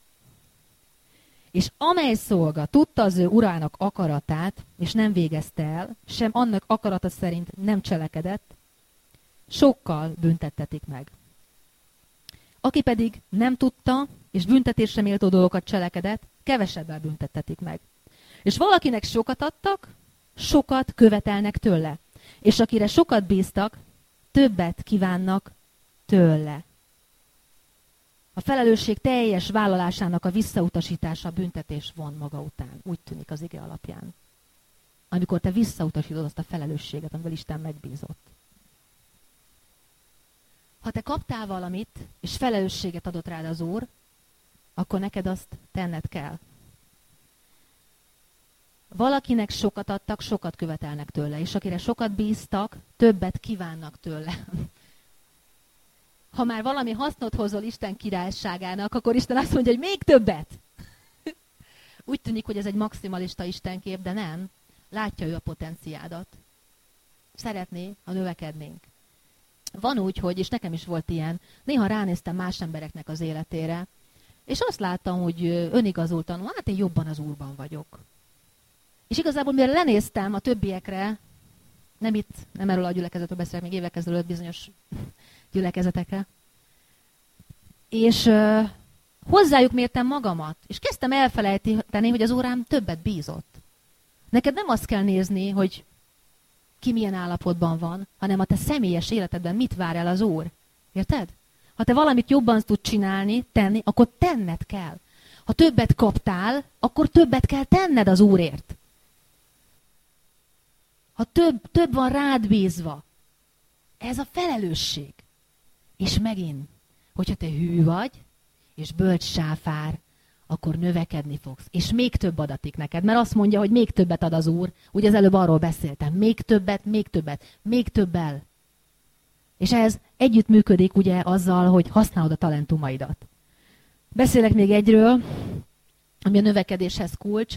És amely szolga tudta az ő urának akaratát, és nem végezte el, sem annak akarata szerint nem cselekedett, sokkal büntettetik meg. Aki pedig nem tudta, és büntetésre méltó dolgokat cselekedett, kevesebbel büntettetik meg. És valakinek sokat adtak, sokat követelnek tőle. És akire sokat bíztak, többet kívánnak tőle. A felelősség teljes vállalásának a visszautasítása a büntetés von maga után. Úgy tűnik az ige alapján. Amikor te visszautasítod azt a felelősséget, amivel Isten megbízott. Ha te kaptál valamit, és felelősséget adott rád az Úr, akkor neked azt tenned kell. Valakinek sokat adtak, sokat követelnek tőle, és akire sokat bíztak, többet kívánnak tőle. Ha már valami hasznot hozol Isten királyságának, akkor Isten azt mondja, hogy még többet. Úgy tűnik, hogy ez egy maximalista istenkép, de nem. Látja ő a potenciádat. Szeretné, ha növekednénk. Van úgy, hogy, és nekem is volt ilyen, néha ránéztem más embereknek az életére, és azt láttam, hogy önigazoltan, hát én jobban az Úrban vagyok. És igazából, mire lenéztem a többiekre, nem itt, nem erről a gyülekezetről beszélek, még évek ezelőtt bizonyos gyülekezetekre, és uh, hozzájuk mértem magamat, és kezdtem elfelejteni, hogy az Órám többet bízott. Neked nem azt kell nézni, hogy ki milyen állapotban van, hanem a te személyes életedben mit vár el az Úr. Érted? Ha te valamit jobban tudsz csinálni, tenni, akkor tenned kell. Ha többet kaptál, akkor többet kell tenned az Úrért. Ha több, több van rád bízva, ez a felelősség. És megint, hogyha te hű vagy, és bölcs sáfár, akkor növekedni fogsz. És még több adatik neked, mert azt mondja, hogy még többet ad az Úr. Ugye az előbb arról beszéltem. Még többet, még többet, még többel. És ez együtt működik ugye azzal, hogy használod a talentumaidat. Beszélek még egyről, ami a növekedéshez kulcs.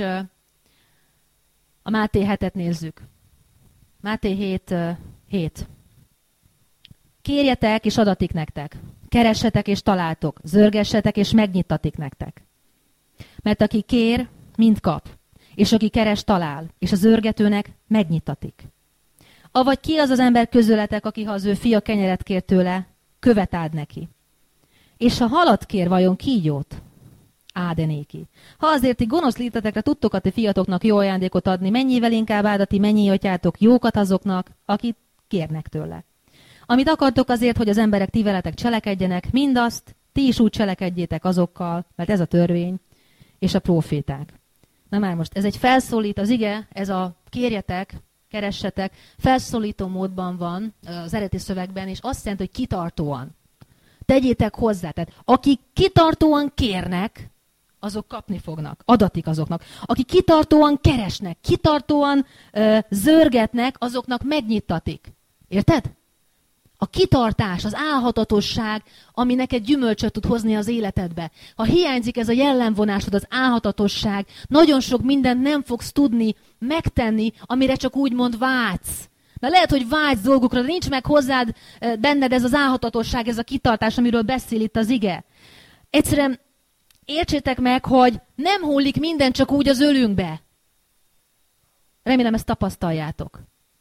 A Máté hetet nézzük. Máté hét, hét. Kérjetek, és adatik nektek. Keressetek, és találtok. Zörgessetek, és megnyitatik nektek. Mert aki kér, mind kap. És aki keres, talál. És az zörgetőnek megnyitatik. Avagy ki az az ember közületek, aki, ha az ő fia kenyeret kér tőle, követ áld neki. És ha halat kér, vajon kígyót? Áld-e néki. Ha azért ti gonosz létetekre tudtok a ti fiatoknak jó ajándékot adni, mennyivel inkább áldati mennyi atyátok jókat azoknak, akit kérnek tőle. Amit akartok azért, hogy az emberek ti veletek cselekedjenek, mindazt ti is úgy cselekedjétek azokkal, mert ez a törvény és a próféták. Na már most, ez egy felszólít, az ige, ez a kérjetek, keressetek, felszólító módban van az eredeti szövegben, és azt jelenti, hogy kitartóan. Tegyétek hozzá, tehát akik kitartóan kérnek, azok kapni fognak, adatik azoknak. Akik kitartóan keresnek, kitartóan ö, zörgetnek, azoknak megnyittatik. Érted? A kitartás, az álhatatosság, ami neked gyümölcsöt tud hozni az életedbe. Ha hiányzik ez a jellemvonásod, az álhatatosság, nagyon sok mindent nem fogsz tudni megtenni, amire csak úgymond vágysz. Mert lehet, hogy vágysz dolgokra, de nincs meg hozzád benned ez az álhatatosság, ez a kitartás, amiről beszél itt az ige. Egyszerűen értsétek meg, hogy nem hullik minden csak úgy az ölünkbe. Remélem, ezt tapasztaljátok.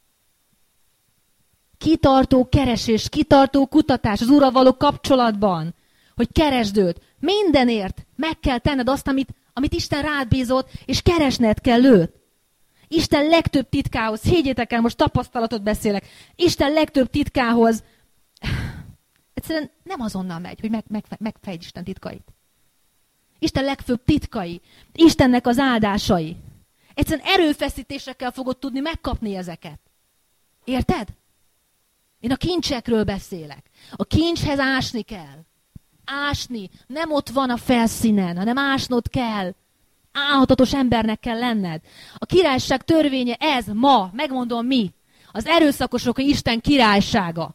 Kitartó keresés, kitartó kutatás az Úrral való kapcsolatban, hogy keresd őt. Mindenért meg kell tenned azt, amit, amit Isten rád bízott, és keresned kell őt. Isten legtöbb titkához, higgyétek el, most tapasztalatot beszélek, Isten legtöbb titkához egyszerűen nem azonnal megy, hogy meg, meg, megfejtsd Isten titkait. Isten legfőbb titkai, Istennek az áldásai. Egyszerűen erőfeszítésekkel fogod tudni megkapni ezeket. Érted? Én a kincsekről beszélek. A kincshez ásni kell. Ásni. Nem ott van a felszínen, hanem ásnod kell. Álhatatos embernek kell lenned. A királyság törvénye ez ma, megmondom mi. Az erőszakosok a Isten királysága.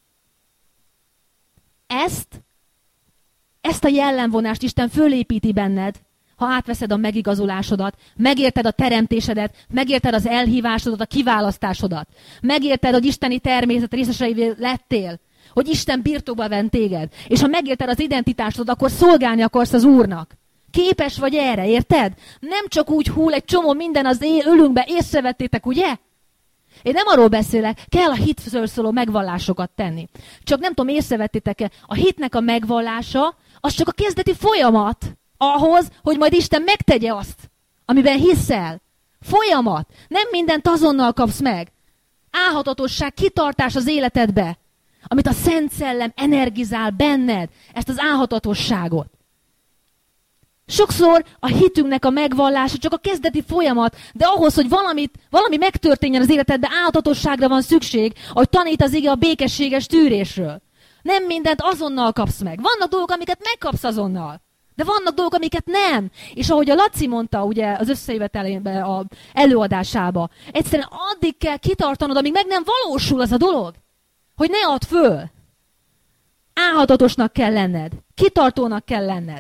Ezt, ezt a jellemvonást Isten fölépíti benned, ha átveszed a megigazulásodat, megérted a teremtésedet, megérted az elhívásodat, a kiválasztásodat, megérted, hogy isteni természet részeseivé lettél, hogy Isten birtokba vett téged, és ha megérted az identitásodat, akkor szolgálni akarsz az Úrnak. Képes vagy erre, érted? Nem csak úgy hull egy csomó minden az ölünkbe, észrevettétek, ugye? Én nem arról beszélek, kell a hitről szóló megvallásokat tenni. Csak nem tudom, észrevettétek-e, a hitnek a megvallása, az csak a kezdeti folyamat ahhoz, hogy majd Isten megtegye azt, amiben hiszel. Folyamat. Nem mindent azonnal kapsz meg. Álhatatosság, kitartás az életedbe. Amit a Szent Szellem energizál benned, ezt az álhatatosságot. Sokszor a hitünknek a megvallása csak a kezdeti folyamat, de ahhoz, hogy valamit, valami megtörténjen az életedben, álhatatosságra van szükség, ahogy tanít az ige a békességes tűrésről. Nem mindent azonnal kapsz meg. Vannak dolgok, amiket megkapsz azonnal. De vannak dolgok, amiket nem. És ahogy a Laci mondta ugye az összejövetelében, az előadásába, egyszerűen addig kell kitartanod, amíg meg nem valósul az a dolog. Hogy ne add föl. Álhatatosnak kell lenned. Kitartónak kell lenned.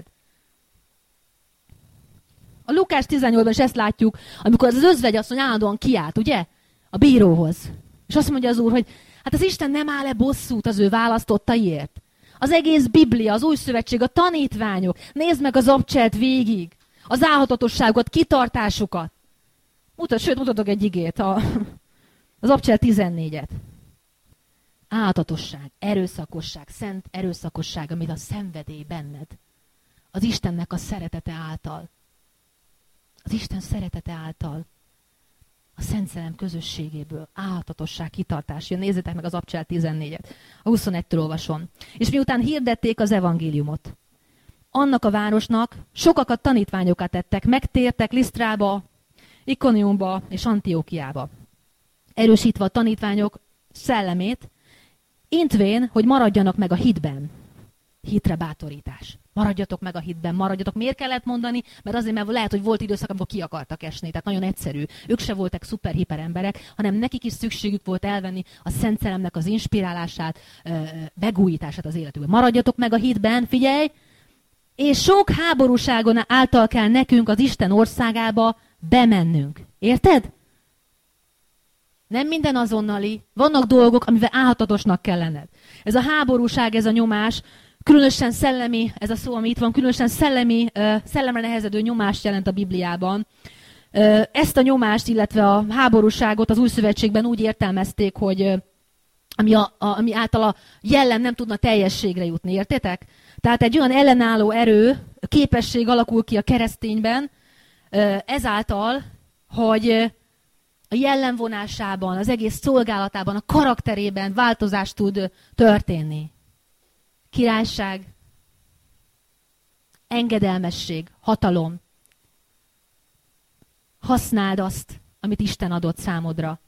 A Lukás tizennyolcban is ezt látjuk, amikor az, az özvegyasszony állandóan kiált, ugye? A bíróhoz. És azt mondja az Úr, hogy hát az Isten nem áll-e bosszút az ő választottaiért? Az egész Biblia, az Új Szövetség, a tanítványok. Nézd meg az abcselt végig. Az álhatatosságot, kitartásukat. Mutat, sőt, mutatok egy igét. A, az abcselt tizennégyet. Álhatatosság, erőszakosság, szent erőszakosság, amit a szenvedély benned. Az Istennek a szeretete által. Az Isten szeretete által. A Szent Szellem közösségéből álhatatosság, kitartás jön. Nézzétek meg az abcselt tizennégyet. A huszonegytől olvasom. És miután hirdették az evangéliumot, annak a városnak sokakat tanítványokat tettek, megtértek Lisztrába, Ikoniumba és Antiókiába. Erősítve a tanítványok szellemét, intvén, hogy maradjanak meg a hitben. Hitre bátorítás. Maradjatok meg a hitben, maradjatok. Miért kellett mondani? Mert azért, mert lehet, hogy volt időszak, amikor ki akartak esni. Tehát nagyon egyszerű. Ők se voltak szuper-hiper emberek, hanem nekik is szükségük volt elvenni a Szent Szellemnek az inspirálását, megújítását az életükben. Maradjatok meg a hitben, figyelj! És sok háborúságon által kell nekünk az Isten országába bemennünk. Érted? Nem minden azonnali. Vannak dolgok, amivel álhatatosnak kell lenned. Ez a háborúság, ez a nyomás, különösen szellemi, ez a szó, ami itt van, különösen szellemi, szellemre nehezedő nyomást jelent a Bibliában. Ezt a nyomást, illetve a háborúságot az Új Szövetségben úgy értelmezték, hogy ami, a, a, ami által a jellem nem tudna teljességre jutni, értétek? Tehát egy olyan ellenálló erő, képesség alakul ki a keresztényben, ezáltal, hogy a jellemvonásában, az egész szolgálatában, a karakterében változás tud történni. Királyság, engedelmesség, hatalom. Használd azt, amit Isten adott számodra.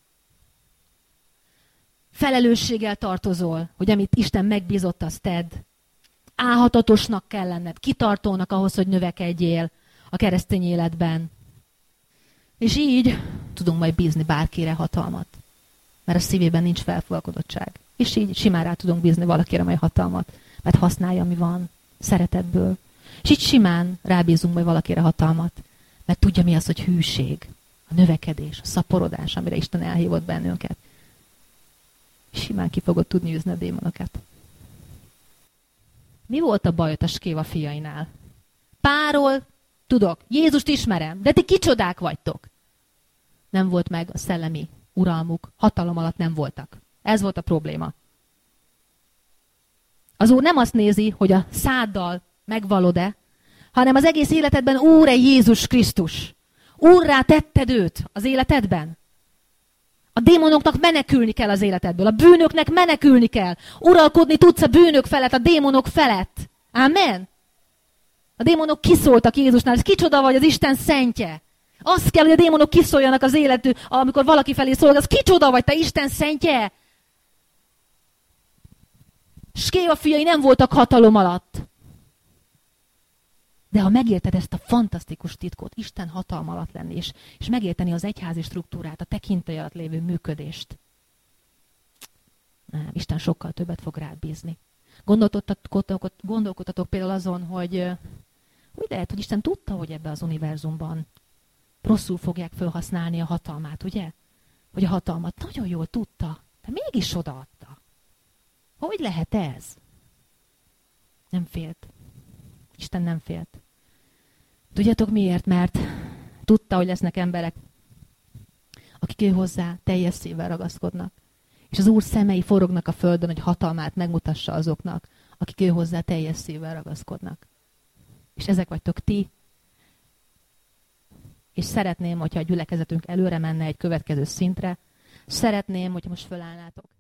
Felelősséggel tartozol, hogy amit Isten megbízott, azt tedd. Álhatatosnak kell lenned, kitartónak ahhoz, hogy növekedjél a keresztény életben. És így tudunk majd bízni bárkire hatalmat, mert a szívében nincs felfogadottság. És így simán rá tudunk bízni valakire majd hatalmat, mert használja, ami van, szeretetből. És így simán rábízunk majd valakire hatalmat, mert tudja, mi az, hogy hűség, a növekedés, a szaporodás, amire Isten elhívott bennünket. És simán ki fogod tudni űzni a démonokat. Mi volt a baj a Skéva fiainál? Páról tudok, Jézust ismerem, de ti kicsodák vagytok. Nem volt meg a szellemi uralmuk, hatalom alatt nem voltak. Ez volt a probléma. Az Úr nem azt nézi, hogy a száddal megvalod-e, hanem az egész életedben Úr-e Jézus Krisztus. Úrrá tetted őt az életedben. A démonoknak menekülni kell az életedből. A bűnöknek menekülni kell. Uralkodni tudsz a bűnök felett, a démonok felett. Amen? A démonok kiszóltak Jézusnál. Ez kicsoda vagy, az Isten szentje. Az kell, hogy a démonok kiszóljanak az életű, amikor valaki felé szól, az kicsoda vagy, te Isten szentje. Skéva fiai nem voltak hatalom alatt. De ha megérted ezt a fantasztikus titkot, Isten hatalma alatt lenni, és, és megérteni az egyházi struktúrát, a tekintély alatt lévő működést, nem, Isten sokkal többet fog rád bízni. Gondolkodtatok, gondolkodtatok például azon, hogy úgy lehet, hogy Isten tudta, hogy ebbe az univerzumban rosszul fogják felhasználni a hatalmát, ugye? Hogy a hatalmat nagyon jól tudta, de mégis odaadta. Hogy lehet ez? Nem félt. Isten nem félt. Tudjátok miért? Mert tudta, hogy lesznek emberek, akik ő hozzá teljes szívvel ragaszkodnak. És az Úr szemei forognak a földön, hogy hatalmát megmutassa azoknak, akik ő hozzá teljes szívvel ragaszkodnak. És ezek vagytok ti. És szeretném, hogyha a gyülekezetünk előre menne egy következő szintre. Szeretném, hogyha most fölállnátok.